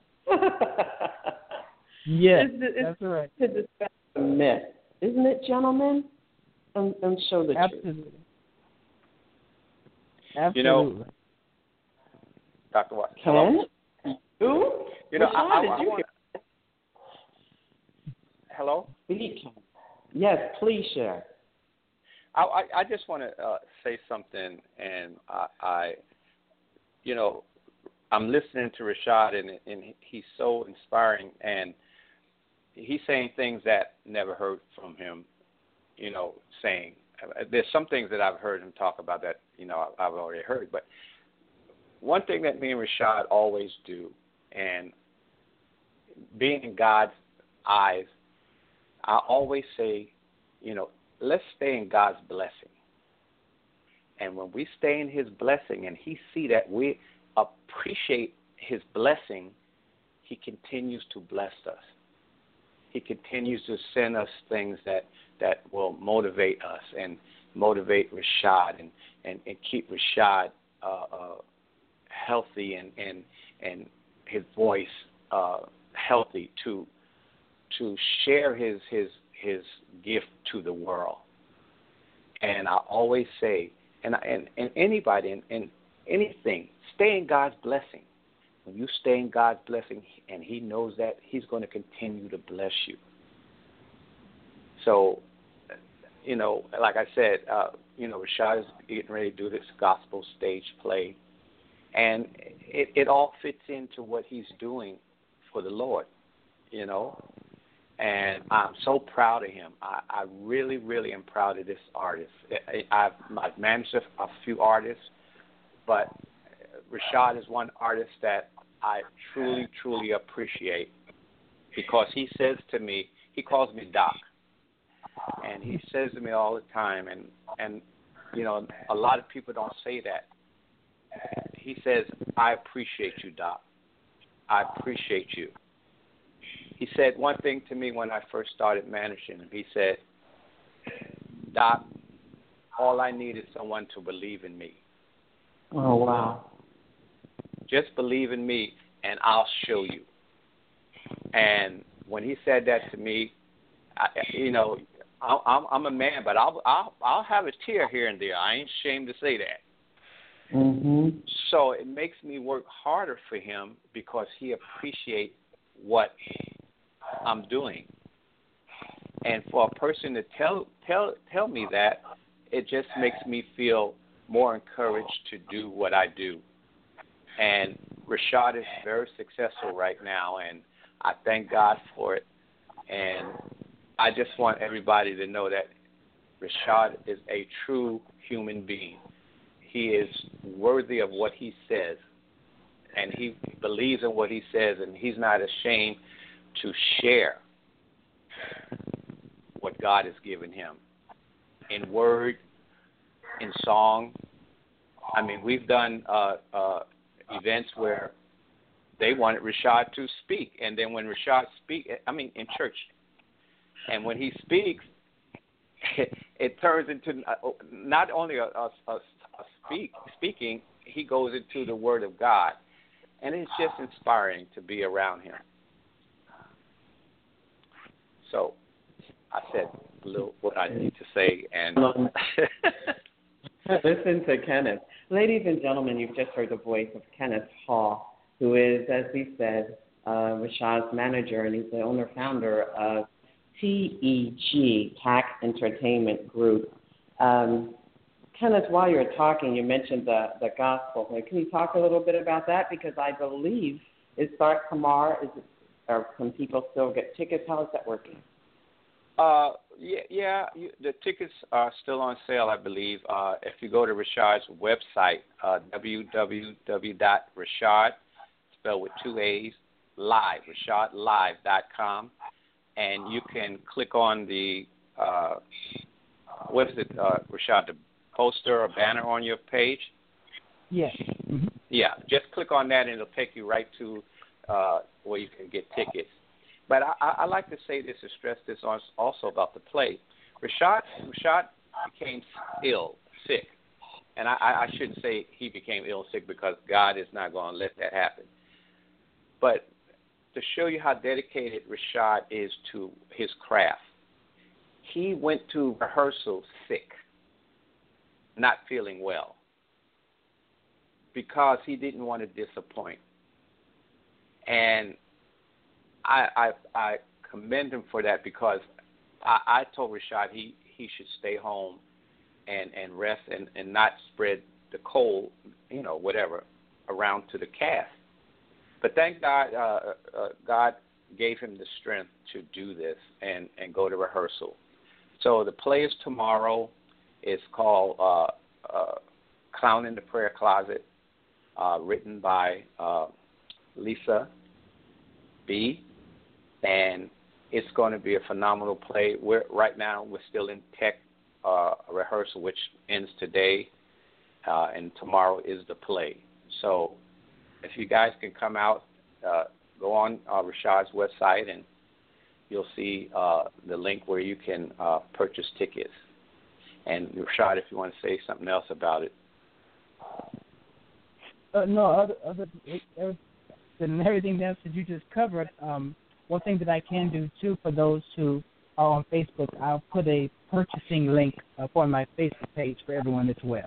S4: Yes, that's right.
S1: To dispel the myth. Isn't it, gentlemen? And show the
S4: Absolutely.
S1: truth.
S4: Absolutely.
S2: Dr. Watts.
S1: Ken? Who?
S2: Hello?
S1: Yes, please share.
S2: I just want to say something, and I'm listening to Rashad, and he's so inspiring, and he's saying things that never heard from him, saying. There's some things that I've heard him talk about that, I've already heard, but one thing that me and Rashad always do, and being in God's eyes, I always say, let's stay in God's blessing. And when we stay in his blessing and he see that we appreciate his blessing, he continues to bless us. He continues to send us things that will motivate us and motivate Rashad and keep Rashad healthy and his voice healthy to share his gift to the world. And I always say, and anybody and anything, stay in God's blessing. When you stay in God's blessing, and he knows that, he's going to continue to bless you. So, like I said, Rashad is getting ready to do this gospel stage play, and it all fits into what he's doing for the Lord, and I'm so proud of him. I really, really am proud of this artist. I've managed a few artists, but Rashad is one artist that I truly, truly appreciate because he says to me, he calls me Doc, and he says to me all the time, and you know, a lot of people don't say that. He says, I appreciate you, Doc. I appreciate you. He said one thing to me when I first started managing him. He said, Doc, all I need is someone to believe in me.
S3: Oh, wow.
S2: Just believe in me, and I'll show you. And when he said that to me, I'm a man, but I'll have a tear here and there. I ain't ashamed to say that.
S3: Mm-hmm.
S2: So it makes me work harder for him because he appreciates what I'm doing. And for a person to tell me that, it just makes me feel more encouraged to do what I do. And Rashad is very successful right now, and I thank God for it. And I just want everybody to know that Rashad is a true human being. He is worthy of what he says, and he believes in what he says, and he's not ashamed to share what God has given him in word, in song. I mean, we've done events where they wanted Rashad to speak, and then when Rashad in church, and when he speaks, it turns into not only a speaking, he goes into the Word of God, and it's just inspiring to be around him. So I said a little what I need to say, and
S3: listen to Kenneth. Ladies and gentlemen, you've just heard the voice of Kenneth Hall, who is, as he said, Rashad's manager, and he's the owner-founder of TEG, Tax Entertainment Group. Kenneth, while you're talking, you mentioned the gospel. Can you talk a little bit about that? Because I believe it starts tomorrow. Or can people still get tickets? How is that working?
S2: The tickets are still on sale, I believe. If you go to Rashad's website, www.rashad, spelled with 2 A's, live, rashadlive.com, and you can click on the, Rashad, the poster or banner on your page?
S4: Yes. Mm-hmm.
S2: Yeah, just click on that and it'll take you right to where you can get tickets. But I like to say this and stress this also about the play. Rashad became sick. And I shouldn't say he became sick because God is not going to let that happen. But to show you how dedicated Rashad is to his craft, he went to rehearsal sick, not feeling well, because he didn't want to disappoint. And I commend him for that because I told Rashad he should stay home and rest and not spread the cold, whatever, around to the cast. But thank God, God gave him the strength to do this and go to rehearsal. So the play is tomorrow. It's called Clown in the Prayer Closet, written by Lisa B. And it's going to be a phenomenal play. Right now we're still in tech rehearsal, which ends today, and tomorrow is the play. So if you guys can come out, go on Rashad's website, and you'll see the link where you can purchase tickets. And Rashad, if you want to say something else about it.
S4: No, other than everything else that you just covered, one thing that I can do, too, for those who are on Facebook, I'll put a purchasing link for my Facebook page for everyone as well.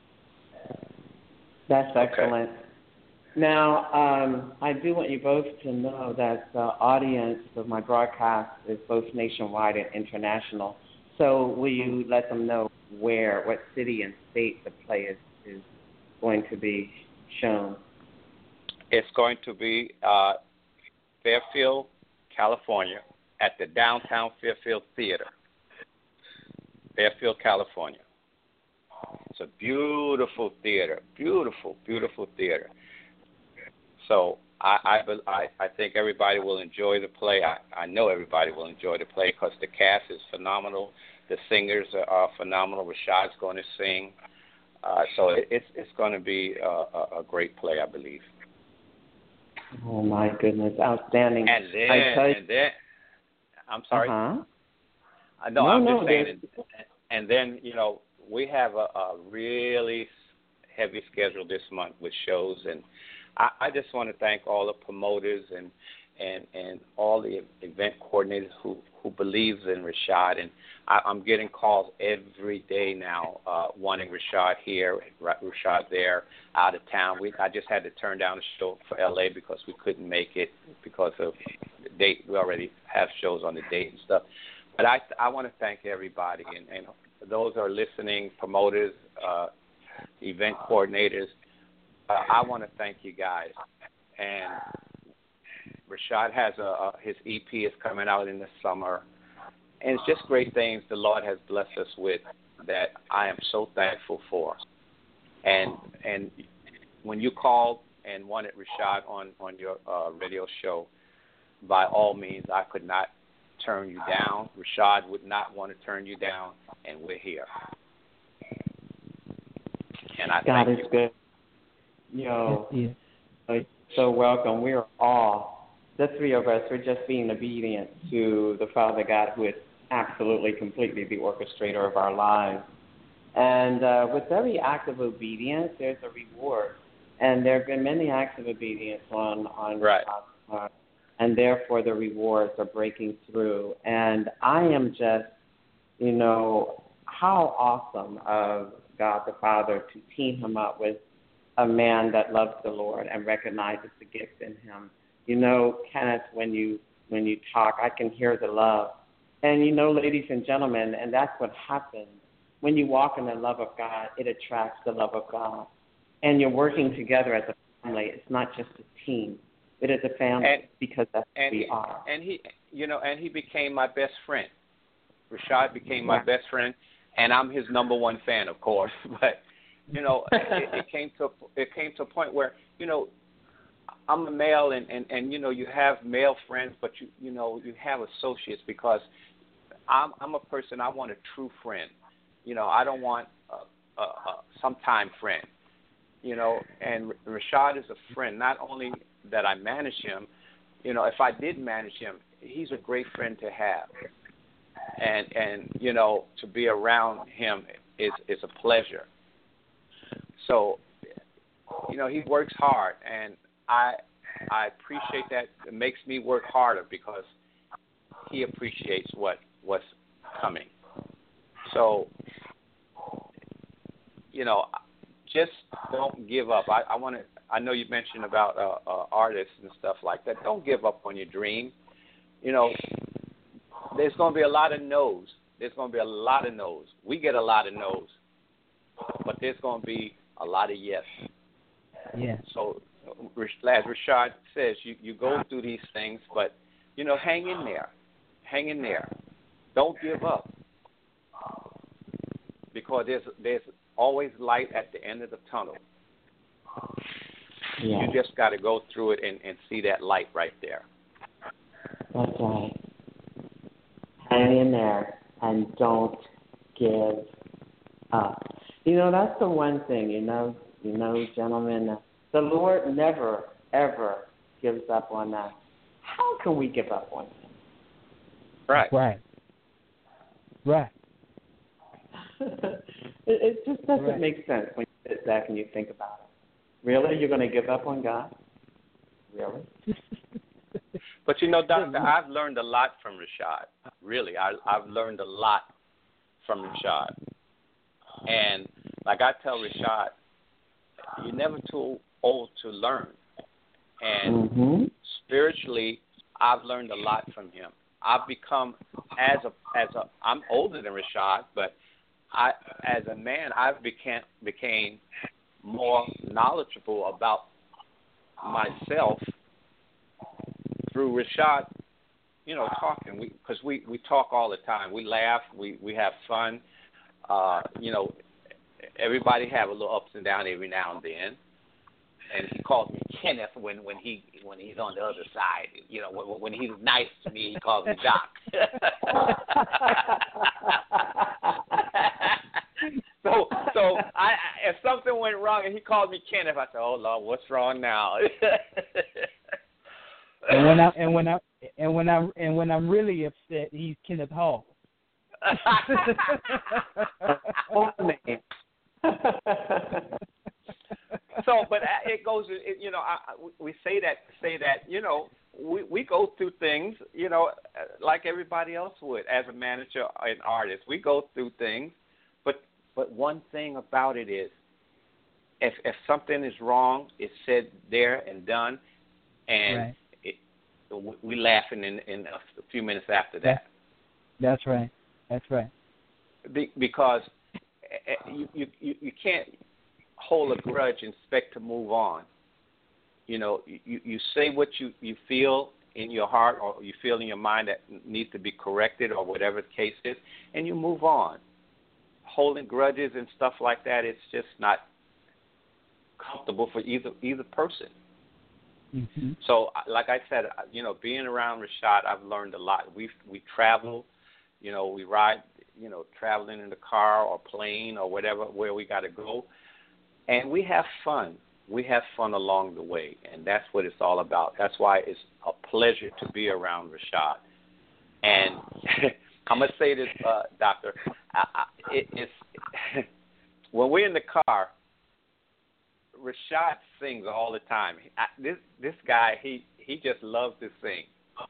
S3: That's excellent. Okay. Now, I do want you both to know that the audience of my broadcast is both nationwide and international. So will you let them know what city and state the play is going to be shown?
S2: It's going to be Fairfield, California, at the Downtown Fairfield Theater, Fairfield, California. It's a beautiful theater, beautiful, beautiful theater. So I think everybody will enjoy the play. I know everybody will enjoy the play because the cast is phenomenal. The singers are phenomenal. Rashad's going to sing. So it's going to be a great play, I believe.
S3: Oh, my goodness. Outstanding.
S2: And then I'm sorry.
S3: Uh-huh.
S2: I'm just saying. And then, we have a really heavy schedule this month with shows, and I just want to thank all the promoters and all the event coordinators who believes in Rashad. And I'm getting calls every day now wanting Rashad here, Rashad there, out of town. I just had to turn down a show for L.A. because we couldn't make it because of the date. We already have shows on the date and stuff. But I want to thank everybody, and those are listening, promoters, event coordinators. I want to thank you guys. And Rashad has his EP is coming out in the summer. And it's just great things the Lord has blessed us with that I am so thankful for. And when you called and wanted Rashad on your radio show, by all means, I could not turn you down. Rashad would not want to turn you down, and we're here. And I
S3: God
S2: thank
S3: is
S2: you.
S3: good. So welcome. We are all, the three of us, we're just being obedient to the Father God, who is absolutely, completely the orchestrator of our lives. And with every act of obedience, there's a reward. And there have been many acts of obedience on
S2: right.
S3: God's part, and therefore the rewards are breaking through. And I am just, how awesome of God the Father to team him up with a man that loves the Lord and recognizes the gift in him. Kenneth, when you talk, I can hear the love. And ladies and gentlemen, and that's what happens. When you walk in the love of God, it attracts the love of God. And you're working together as a family. It's not just a team. It is a family because that's who we are.
S2: And he became my best friend. Rashad became my best friend, and I'm his number one fan, of course. But it came to a point where I'm a male, and you have male friends, but you have associates, because I'm a person. I want a true friend. I don't want a sometime friend. And Rashad is a friend. Not only that I manage him, if I did manage him, he's a great friend to have. And to be around him is a pleasure. So, he works hard, and I appreciate that. It makes me work harder because he appreciates what's coming. So, just don't give up. I know you mentioned about artists and stuff like that. Don't give up on your dream. There's going to be a lot of no's. There's going to be a lot of no's. We get a lot of no's, but there's going to be a lot of yes.
S4: Yeah.
S2: So, as Rashad says, you go through these things, but hang in there. Hang in there. Don't give up, because there's always light at the end of the tunnel.
S3: Yeah.
S2: You just got to go through it and see that light right there.
S3: That's right. Hang in there and don't give up. That's the one thing, gentlemen, the Lord never, ever gives up on us. How can we give up on him?
S2: Right.
S3: It just doesn't make sense when you sit back and you think about it. Really? You're going to give up on God? Really?
S2: But Doctor, I've learned a lot from Rashad. Really, I've learned a lot from Rashad. And like I tell Rashad, you're never too old to learn. And spiritually, I've learned a lot from him. I've become I'm older than Rashad, but as a man, I've became more knowledgeable about myself through Rashad talking. Because we talk all the time. We laugh. We have fun. Everybody have a little ups and downs every now and then. And he calls me Kenneth when he's on the other side. When he's nice to me, he calls me Doc. So if something went wrong and he called me Kenneth, I said, "Oh Lord, what's wrong now?"
S4: and when I'm really upset, he's Kenneth Hall.
S2: So, but it goes. We say that. We go through things. Like everybody else would, as a manager and artist, we go through things. But one thing about it is, if something is wrong, it's said there and done, and right. We laughing in a few minutes after that.
S4: That's right. That's right.
S2: Because you can't hold a grudge and expect to move on. You say what you feel in your heart or you feel in your mind that needs to be corrected or whatever the case is, and you move on. Holding grudges and stuff like that, it's just not comfortable for either person.
S4: Mm-hmm.
S2: So, like I said, being around Rashad, I've learned a lot. We travel, we ride, traveling in the car or plane or whatever, where we got to go. And we have fun. We have fun along the way, and that's what it's all about. That's why it's a pleasure to be around Rashad. And I'm going to say this, Doctor. It's when we're in the car, Rashad sings all the time. This guy, he just loves to sing.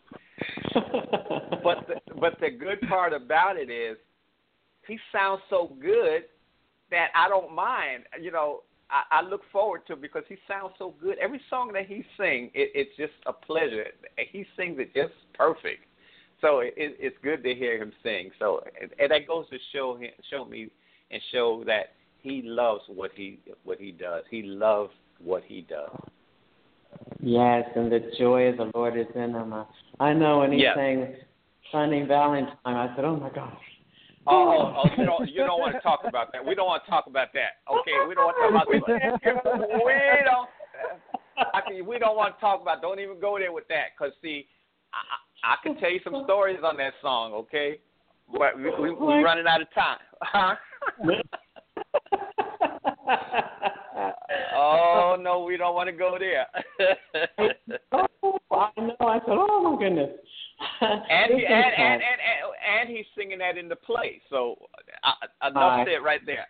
S2: But the good part about it is he sounds so good that I don't mind. I look forward to it because he sounds so good. Every song that he sings, it's just a pleasure. He sings it just perfect. So it's good to hear him sing. So and that goes to show me and show that he loves what he does. He loves what he does.
S3: Yes, and the joy of the Lord is in him. I know when he sang Sunny Valentine, I said, "Oh my gosh."
S2: Oh, you don't want to talk about that. We don't want to talk about that. Okay, we don't want to talk about that. We don't want to talk about. Don't even go there with that, because see, I can tell you some stories on that song. Okay, but we're running out of time. Huh? Oh no, we don't want to go there.
S3: I know. I said, "Oh my goodness."
S2: And he's singing that in the play. So enough said right there.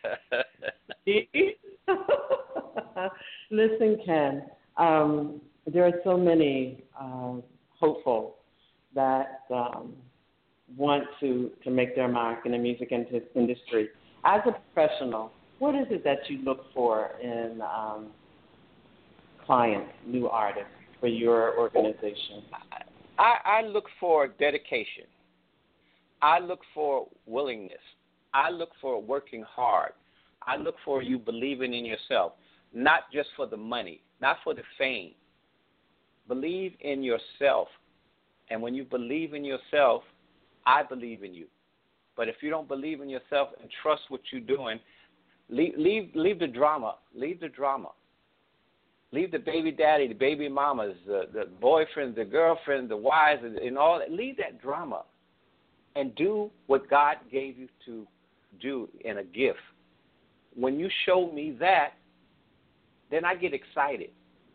S3: Listen, Ken, there are so many hopefuls that want to make their mark in the music industry. As a professional, what is it that you look for in clients, new artists for your organization?
S2: I look for dedication. I look for willingness. I look for working hard. I look for you believing in yourself, not just for the money, not for the fame. Believe in yourself. And when you believe in yourself, I believe in you. But if you don't believe in yourself and trust what you're doing, leave the drama. Leave the drama. Leave the baby daddy, the baby mamas, the boyfriends, the girlfriends, the wives, and all that. Leave that drama and do what God gave you to do in a gift. When you show me that, then I get excited.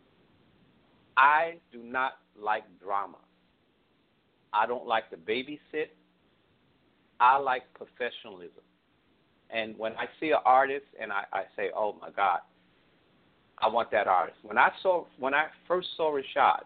S2: I do not like drama. I don't like to babysit. I like professionalism. And when I see an artist and I say, "Oh my God, I want that artist." When I first saw Rashad,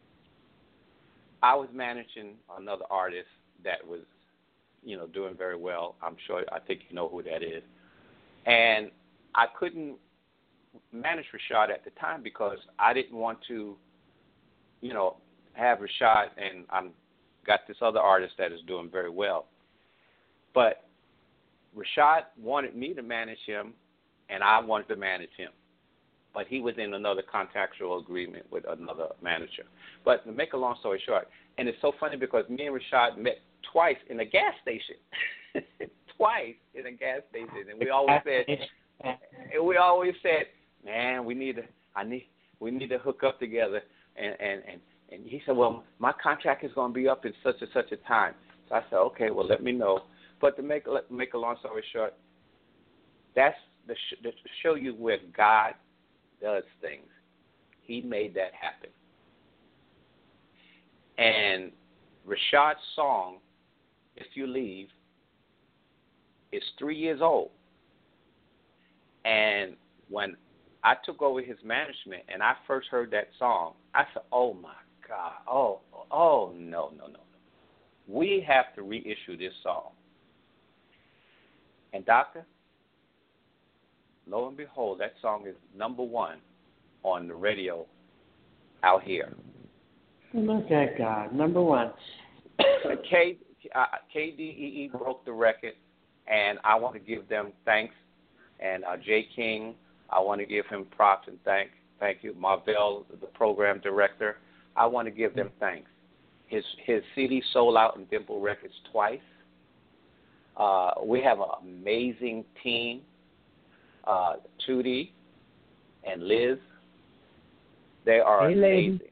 S2: I was managing another artist that was, doing very well. I think you know who that is. And I couldn't manage Rashad at the time because I didn't want to, have Rashad, and I'm got this other artist that is doing very well. But Rashad wanted me to manage him, and I wanted to manage him. but he was in another contractual agreement with another manager. But to make a long story short, and it's so funny because me and Rashad met twice in a gas station, twice in a gas station, and we always said, man, we need to hook up together, and he said, well, my contract is going to be up in such and such a time. So I said, okay, well, let me know. But to make a long story short, that's to show you where God does things. He made that happen. And Rashad's song, If You Leave, is 3 years old. And when I took over his management and I first heard that song, I said, oh, my God. Oh, no. We have to reissue this song. And, Doctor, lo and behold, that song is number one on the radio out here.
S3: Look at God, number one.
S2: KDEE broke the record, and I want to give them thanks. And Jay King, I want to give him props and thank you. Marvell, the program director, I want to give them thanks. His CD sold out in Dimple Records twice. We have an amazing team. Tootie and Liz, they are amazing.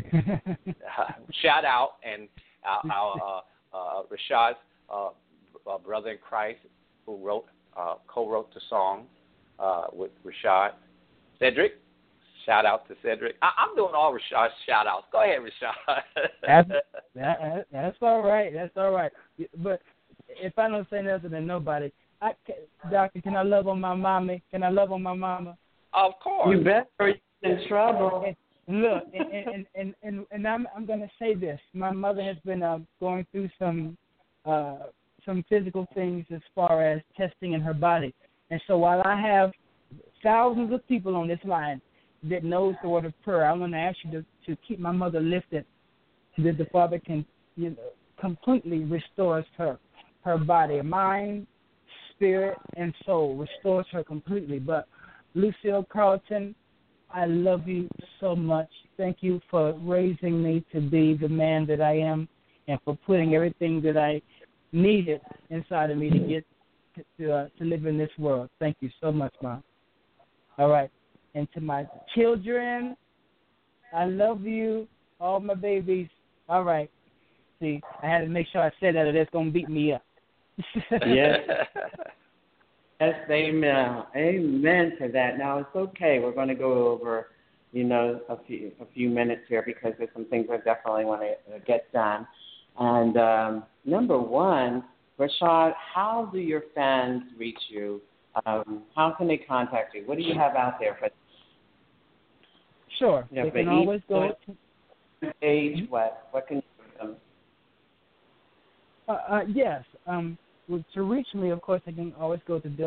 S2: Shout out, and our Rashad's brother in Christ, who co-wrote the song with Rashad. Cedric, shout out to Cedric. I'm doing all Rashad's shout outs. Go ahead, Rashad.
S4: That's all right. That's all right. But if I don't say nothing to nobody, Doctor, can I love on my mommy? Can I love on my mama?
S2: Of course.
S3: You better, or you're in trouble.
S4: Look, and I'm going to say this. My mother has been going through some physical things as far as testing in her body. And so while I have thousands of people on this line that knows the word of prayer, I want to ask you to keep my mother lifted, that the Father can completely restores her body, mind, spirit, and soul, restores her completely. But Lucille Carlton, I love you so much. Thank you for raising me to be the man that I am, and for putting everything that I needed inside of me to get to live in this world. Thank you so much, Mom. All right. And to my children, I love you, all my babies. All right. See, I had to make sure I said that, or that's going to beat me up.
S3: Yes. Yes, amen. Amen to that. Now, it's okay. We're going to go over, a few minutes here because there's some things I definitely want to get done. And number one, Rashad, how do your fans reach you? How can they contact you? What do you have out there for?
S4: Sure. They can always go to
S3: age. What can you do them?
S4: Yes. To reach me, of course, they can always go to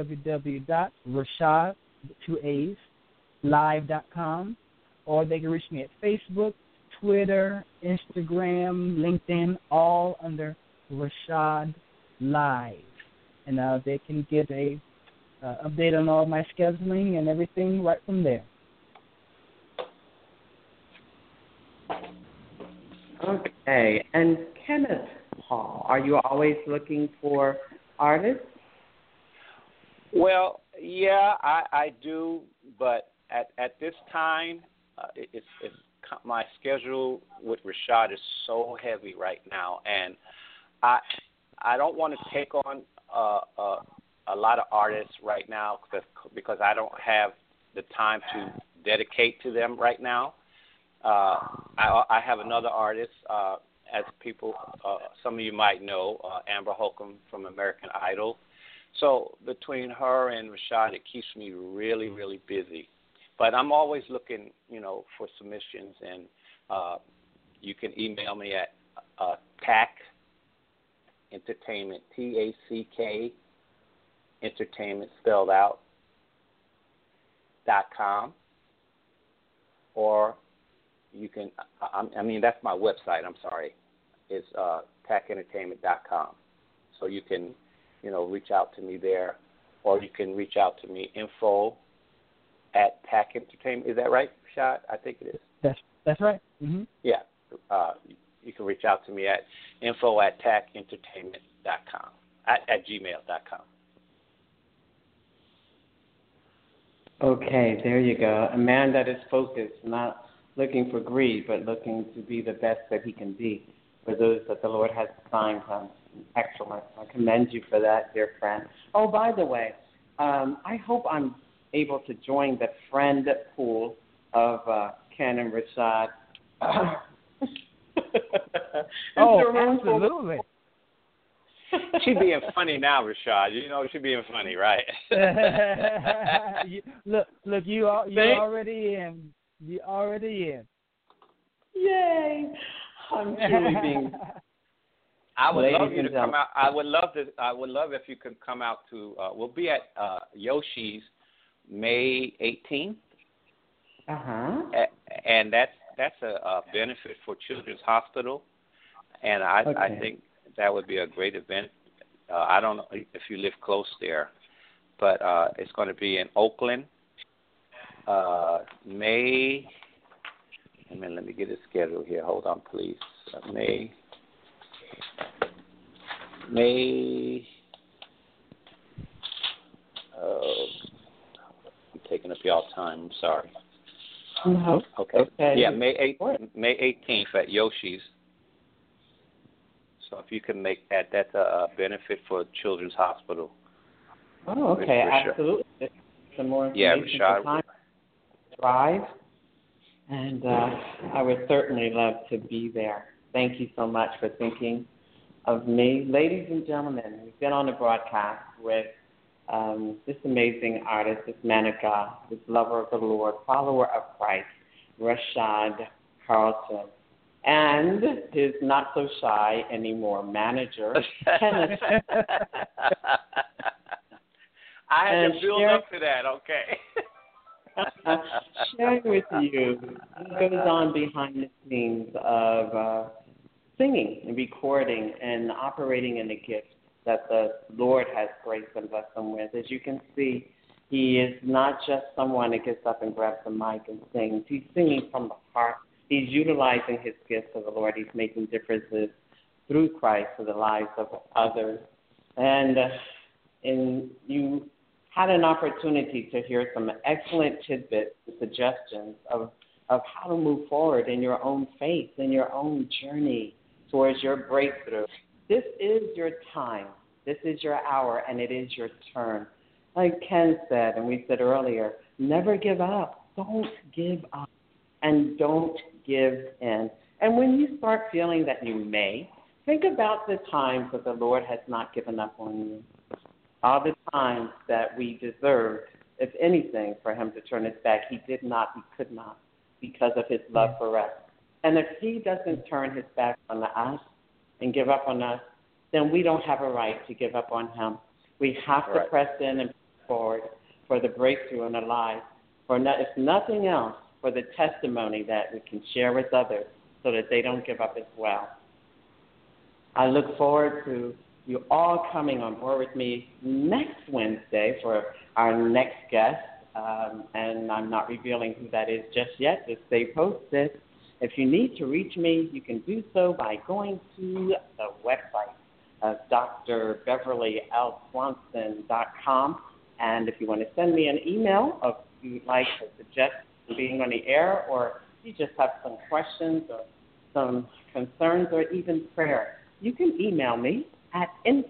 S4: www.rashad2a's.live.com, or they can reach me at Facebook, Twitter, Instagram, LinkedIn, all under Rashad Live. And they can get a update on all my scheduling and everything right from there.
S3: Okay. And Kenneth Paul, are you always looking for artists?
S2: Well, yeah, I do, but at this time, it's my schedule with Rashad is so heavy right now, and I don't want to take on a lot of artists right now because I don't have the time to dedicate to them right now. I have another artist, as people, some of you might know, Amber Holcomb from American Idol. So between her and Rashad, it keeps me really, really busy. But I'm always looking, for submissions, and you can email me at TAC Entertainment, TACK Entertainment spelled out .com, or you can, that's my website, I'm sorry. It's TACentertainment.com. So you can, reach out to me there, or you can reach out to me, info@ at TAC Entertainment. Is that right, Rashad? I think it is.
S4: That's right. Mm-hmm.
S2: Yeah. You can reach out to me at info@tacentertainment.com, at gmail.com.
S3: Okay, there you go. A man that is focused, not looking for greed, but looking to be the best that he can be for those that the Lord has assigned him. Excellent. I commend you for that, dear friend. Oh, by the way, I hope I'm able to join the friend pool of Ken and Rashad.
S4: Oh, absolutely.
S2: She's being funny now, Rashad. You know she's being funny, right?
S4: Look, you already in. You already in.
S3: Yay! I'm truly being.
S2: I would love you to come out. I would love if you could come out to. We'll be at Yoshi's May 18th. And that's a benefit for Children's Hospital, and I think that would be a great event. I don't know if you live close there, but it's going to be in Oakland. May. Let me get it scheduled here. Hold on, please. May. I'm taking up y'all time. I'm sorry.
S3: No.
S2: Okay. Yeah, May 18th at Yoshi's. So if you can make that, that's a benefit for Children's Hospital.
S3: Oh, okay. Absolutely. Some more information for time. Drive. And I would certainly love to be there. Thank you so much for thinking of me. Ladies and gentlemen, we've been on the broadcast with this amazing artist, this man of God, this lover of the Lord, follower of Christ, Rashad Carlton, and his not so shy anymore manager, Kenneth.
S2: I had to build up to that, okay.
S3: Sharing with you what goes on behind the scenes of singing and recording and operating in the gift that the Lord has graced and blessed him with. As you can see, he is not just someone that gets up and grabs the mic and sings. He's singing from the heart. He's utilizing his gifts of the Lord. He's making differences through Christ for the lives of others. And you had an opportunity to hear some excellent tidbits and suggestions of how to move forward in your own faith, in your own journey towards your breakthrough. This is your time. This is your hour, and it is your turn. Like Ken said, and we said earlier, never give up. Don't give up, and don't give in. And when you start feeling that you may, think about the times that the Lord has not given up on you. All the times that we deserved, if anything, for him to turn his back. He did not, he could not, because of his love for us. And if he doesn't turn his back on us and give up on us, then we don't have a right to give up on him. We have to press in and push forward for the breakthrough in our lives, if nothing else, for the testimony that we can share with others so that they don't give up as well. I look forward to you all coming on board with me next Wednesday for our next guest, and I'm not revealing who that is just yet. Just stay posted. If you need to reach me, you can do so by going to the website of drbeverlylswanson.com. And if you want to send me an email, if you'd like to suggest being on the air, or you just have some questions or some concerns or even prayer, you can email me at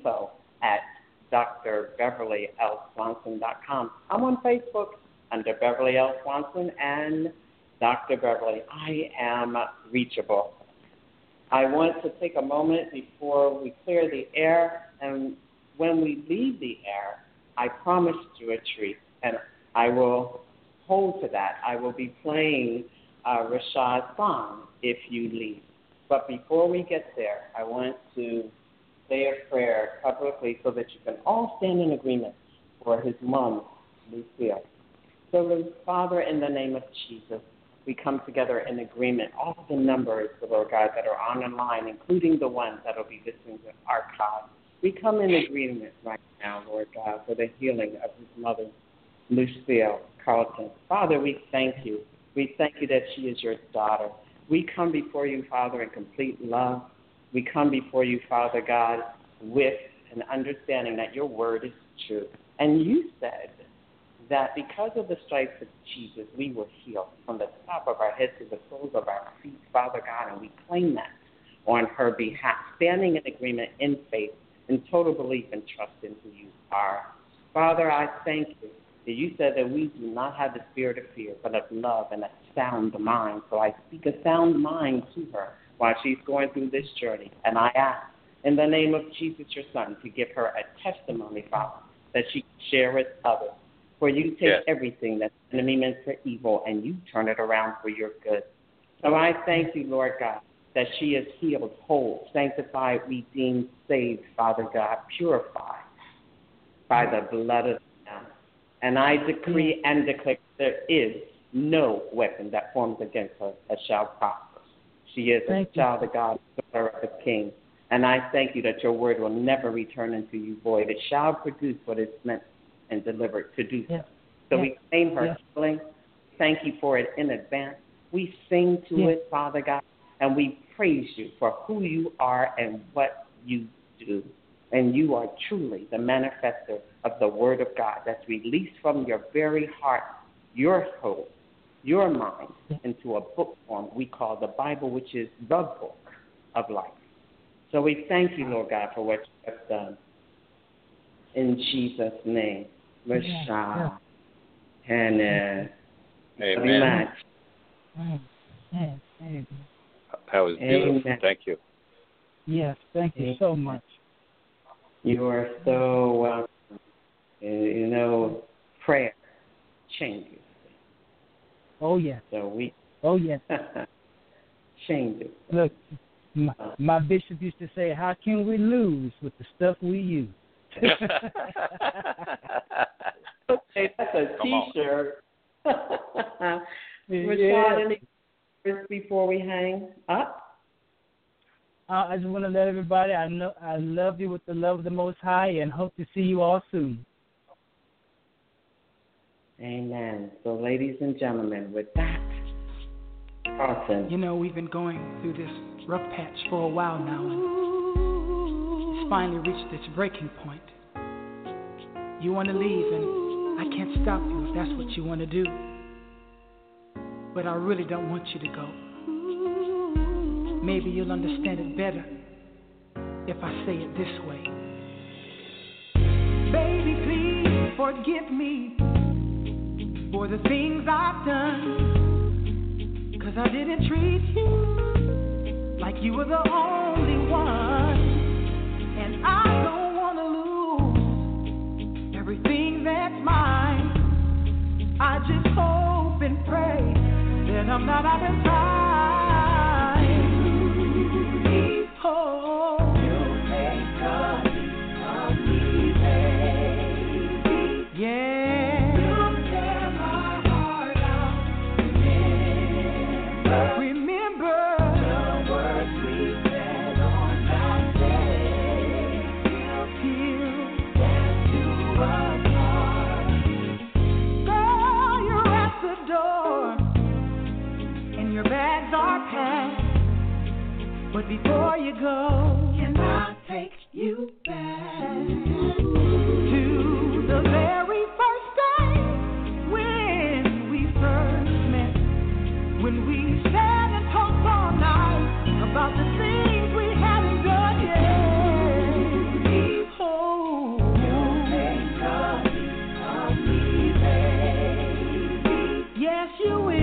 S3: info@drbeverlylswanson.com. I'm on Facebook under Beverly L. Swanson and Dr. Beverly. I am reachable. I want to take a moment before we clear the air, and when we leave the air, I promised you a treat, and I will hold to that. I will be playing Rashad's song, If You Leave. But before we get there, I want to say a prayer publicly so that you can all stand in agreement for his mom, Lucille. So, Father, in the name of Jesus, we come together in agreement. All the numbers, Lord God, that are on the line, including the ones that will be listening to archives, we come in agreement right now, Lord God, for the healing of his mother, Lucille Carlton. Father, we thank you. We thank you that she is your daughter. We come before you, Father, in complete love. We come before you, Father God, with an understanding that your word is true. And you said that because of the stripes of Jesus, we were healed from the top of our heads to the soles of our feet, Father God, and we claim that on her behalf, standing in agreement in faith, in total belief and trust in who you are. Father, I thank you that you said that we do not have the spirit of fear, but of love and a sound mind. So I speak a sound mind to her while she's going through this journey. And I ask, in the name of Jesus, your Son, to give her a testimony, Father, that she can share with others. For you take everything that the enemy meant for evil and you turn it around for your good. So I thank you, Lord God, that she is healed, whole, sanctified, redeemed, saved, Father God, purified by the blood of the Lamb. And I decree and declare there is no weapon that forms against her that shall prosper. She is a child of God, daughter of the King. And I thank you that your word will never return unto you void. It shall produce what it's meant and delivered to do so. So we claim her healing. Thank you for it in advance. We sing to it, Father God, and we praise you for who you are and what you do. And you are truly the manifester of the word of God that's released from your very heart, your soul, your mind, into a book form we call the Bible, which is the book of life. So we thank you, Lord God, for what you have done. In Jesus' name. Rashad. Hannah.
S2: Amen. That was beautiful.
S3: Amen.
S2: Thank you.
S4: Yes, thank you so much.
S3: You are so welcome. You know, prayer changes.
S4: Oh, yes.
S3: So we changes.
S4: Look, my bishop used to say, how can we lose with the stuff we use?
S3: Okay, that's a T-shirt. Rashad, any words before we hang up?
S4: I just want to let everybody, I love you with the love of the Most High and hope to see you all soon.
S3: Amen. So, ladies and gentlemen, with that, Carlton.
S5: You know, we've been going through this rough patch for a while now, and it's finally reached its breaking point. You want to leave, and I can't stop you if that's what you want to do. But I really don't want you to go. Maybe you'll understand it better if I say it this way. Baby, please forgive me for the things I've done, 'cause I didn't treat you like you were the only one. And I don't want to lose everything that's mine. I just hope and pray that I'm not out of time. Oh, you make up of me, baby. Yeah. You tear my heart out. Remember the words we said on that day. Till that do us part. Girl, you're at the door, and your bags are packed. But before you go, can I take you back to the very first day when we first met, when we sat and talked all night about the things we hadn't done yet. Oh, you make up of me, baby. Yes, you will.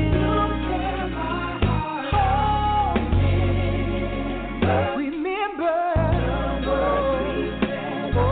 S5: Remember the words we said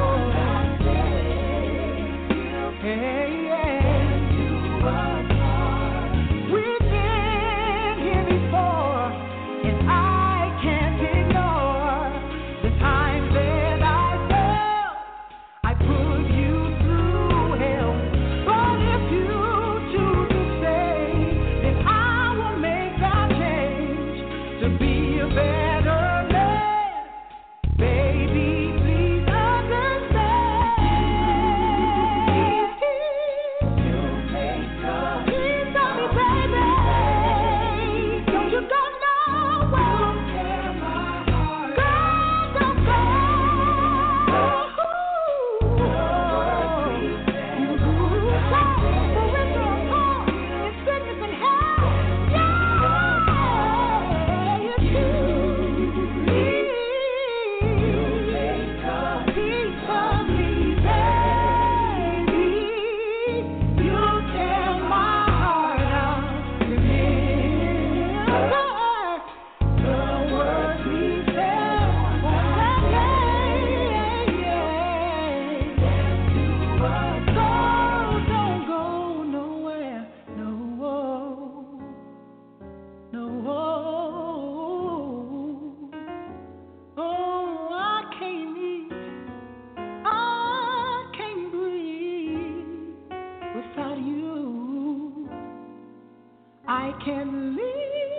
S5: I can live.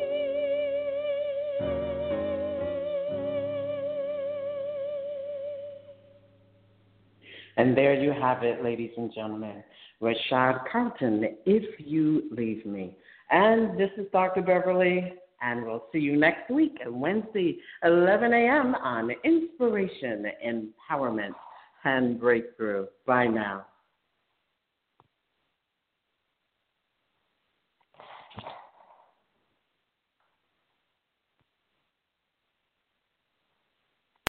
S1: And there you have it, ladies and gentlemen. Rashad Carlton, If You Leave Me. And this is Dr. Beverly, and we'll see you next week, Wednesday, 11 a.m. on Inspiration, Empowerment, and Breakthrough. Bye now.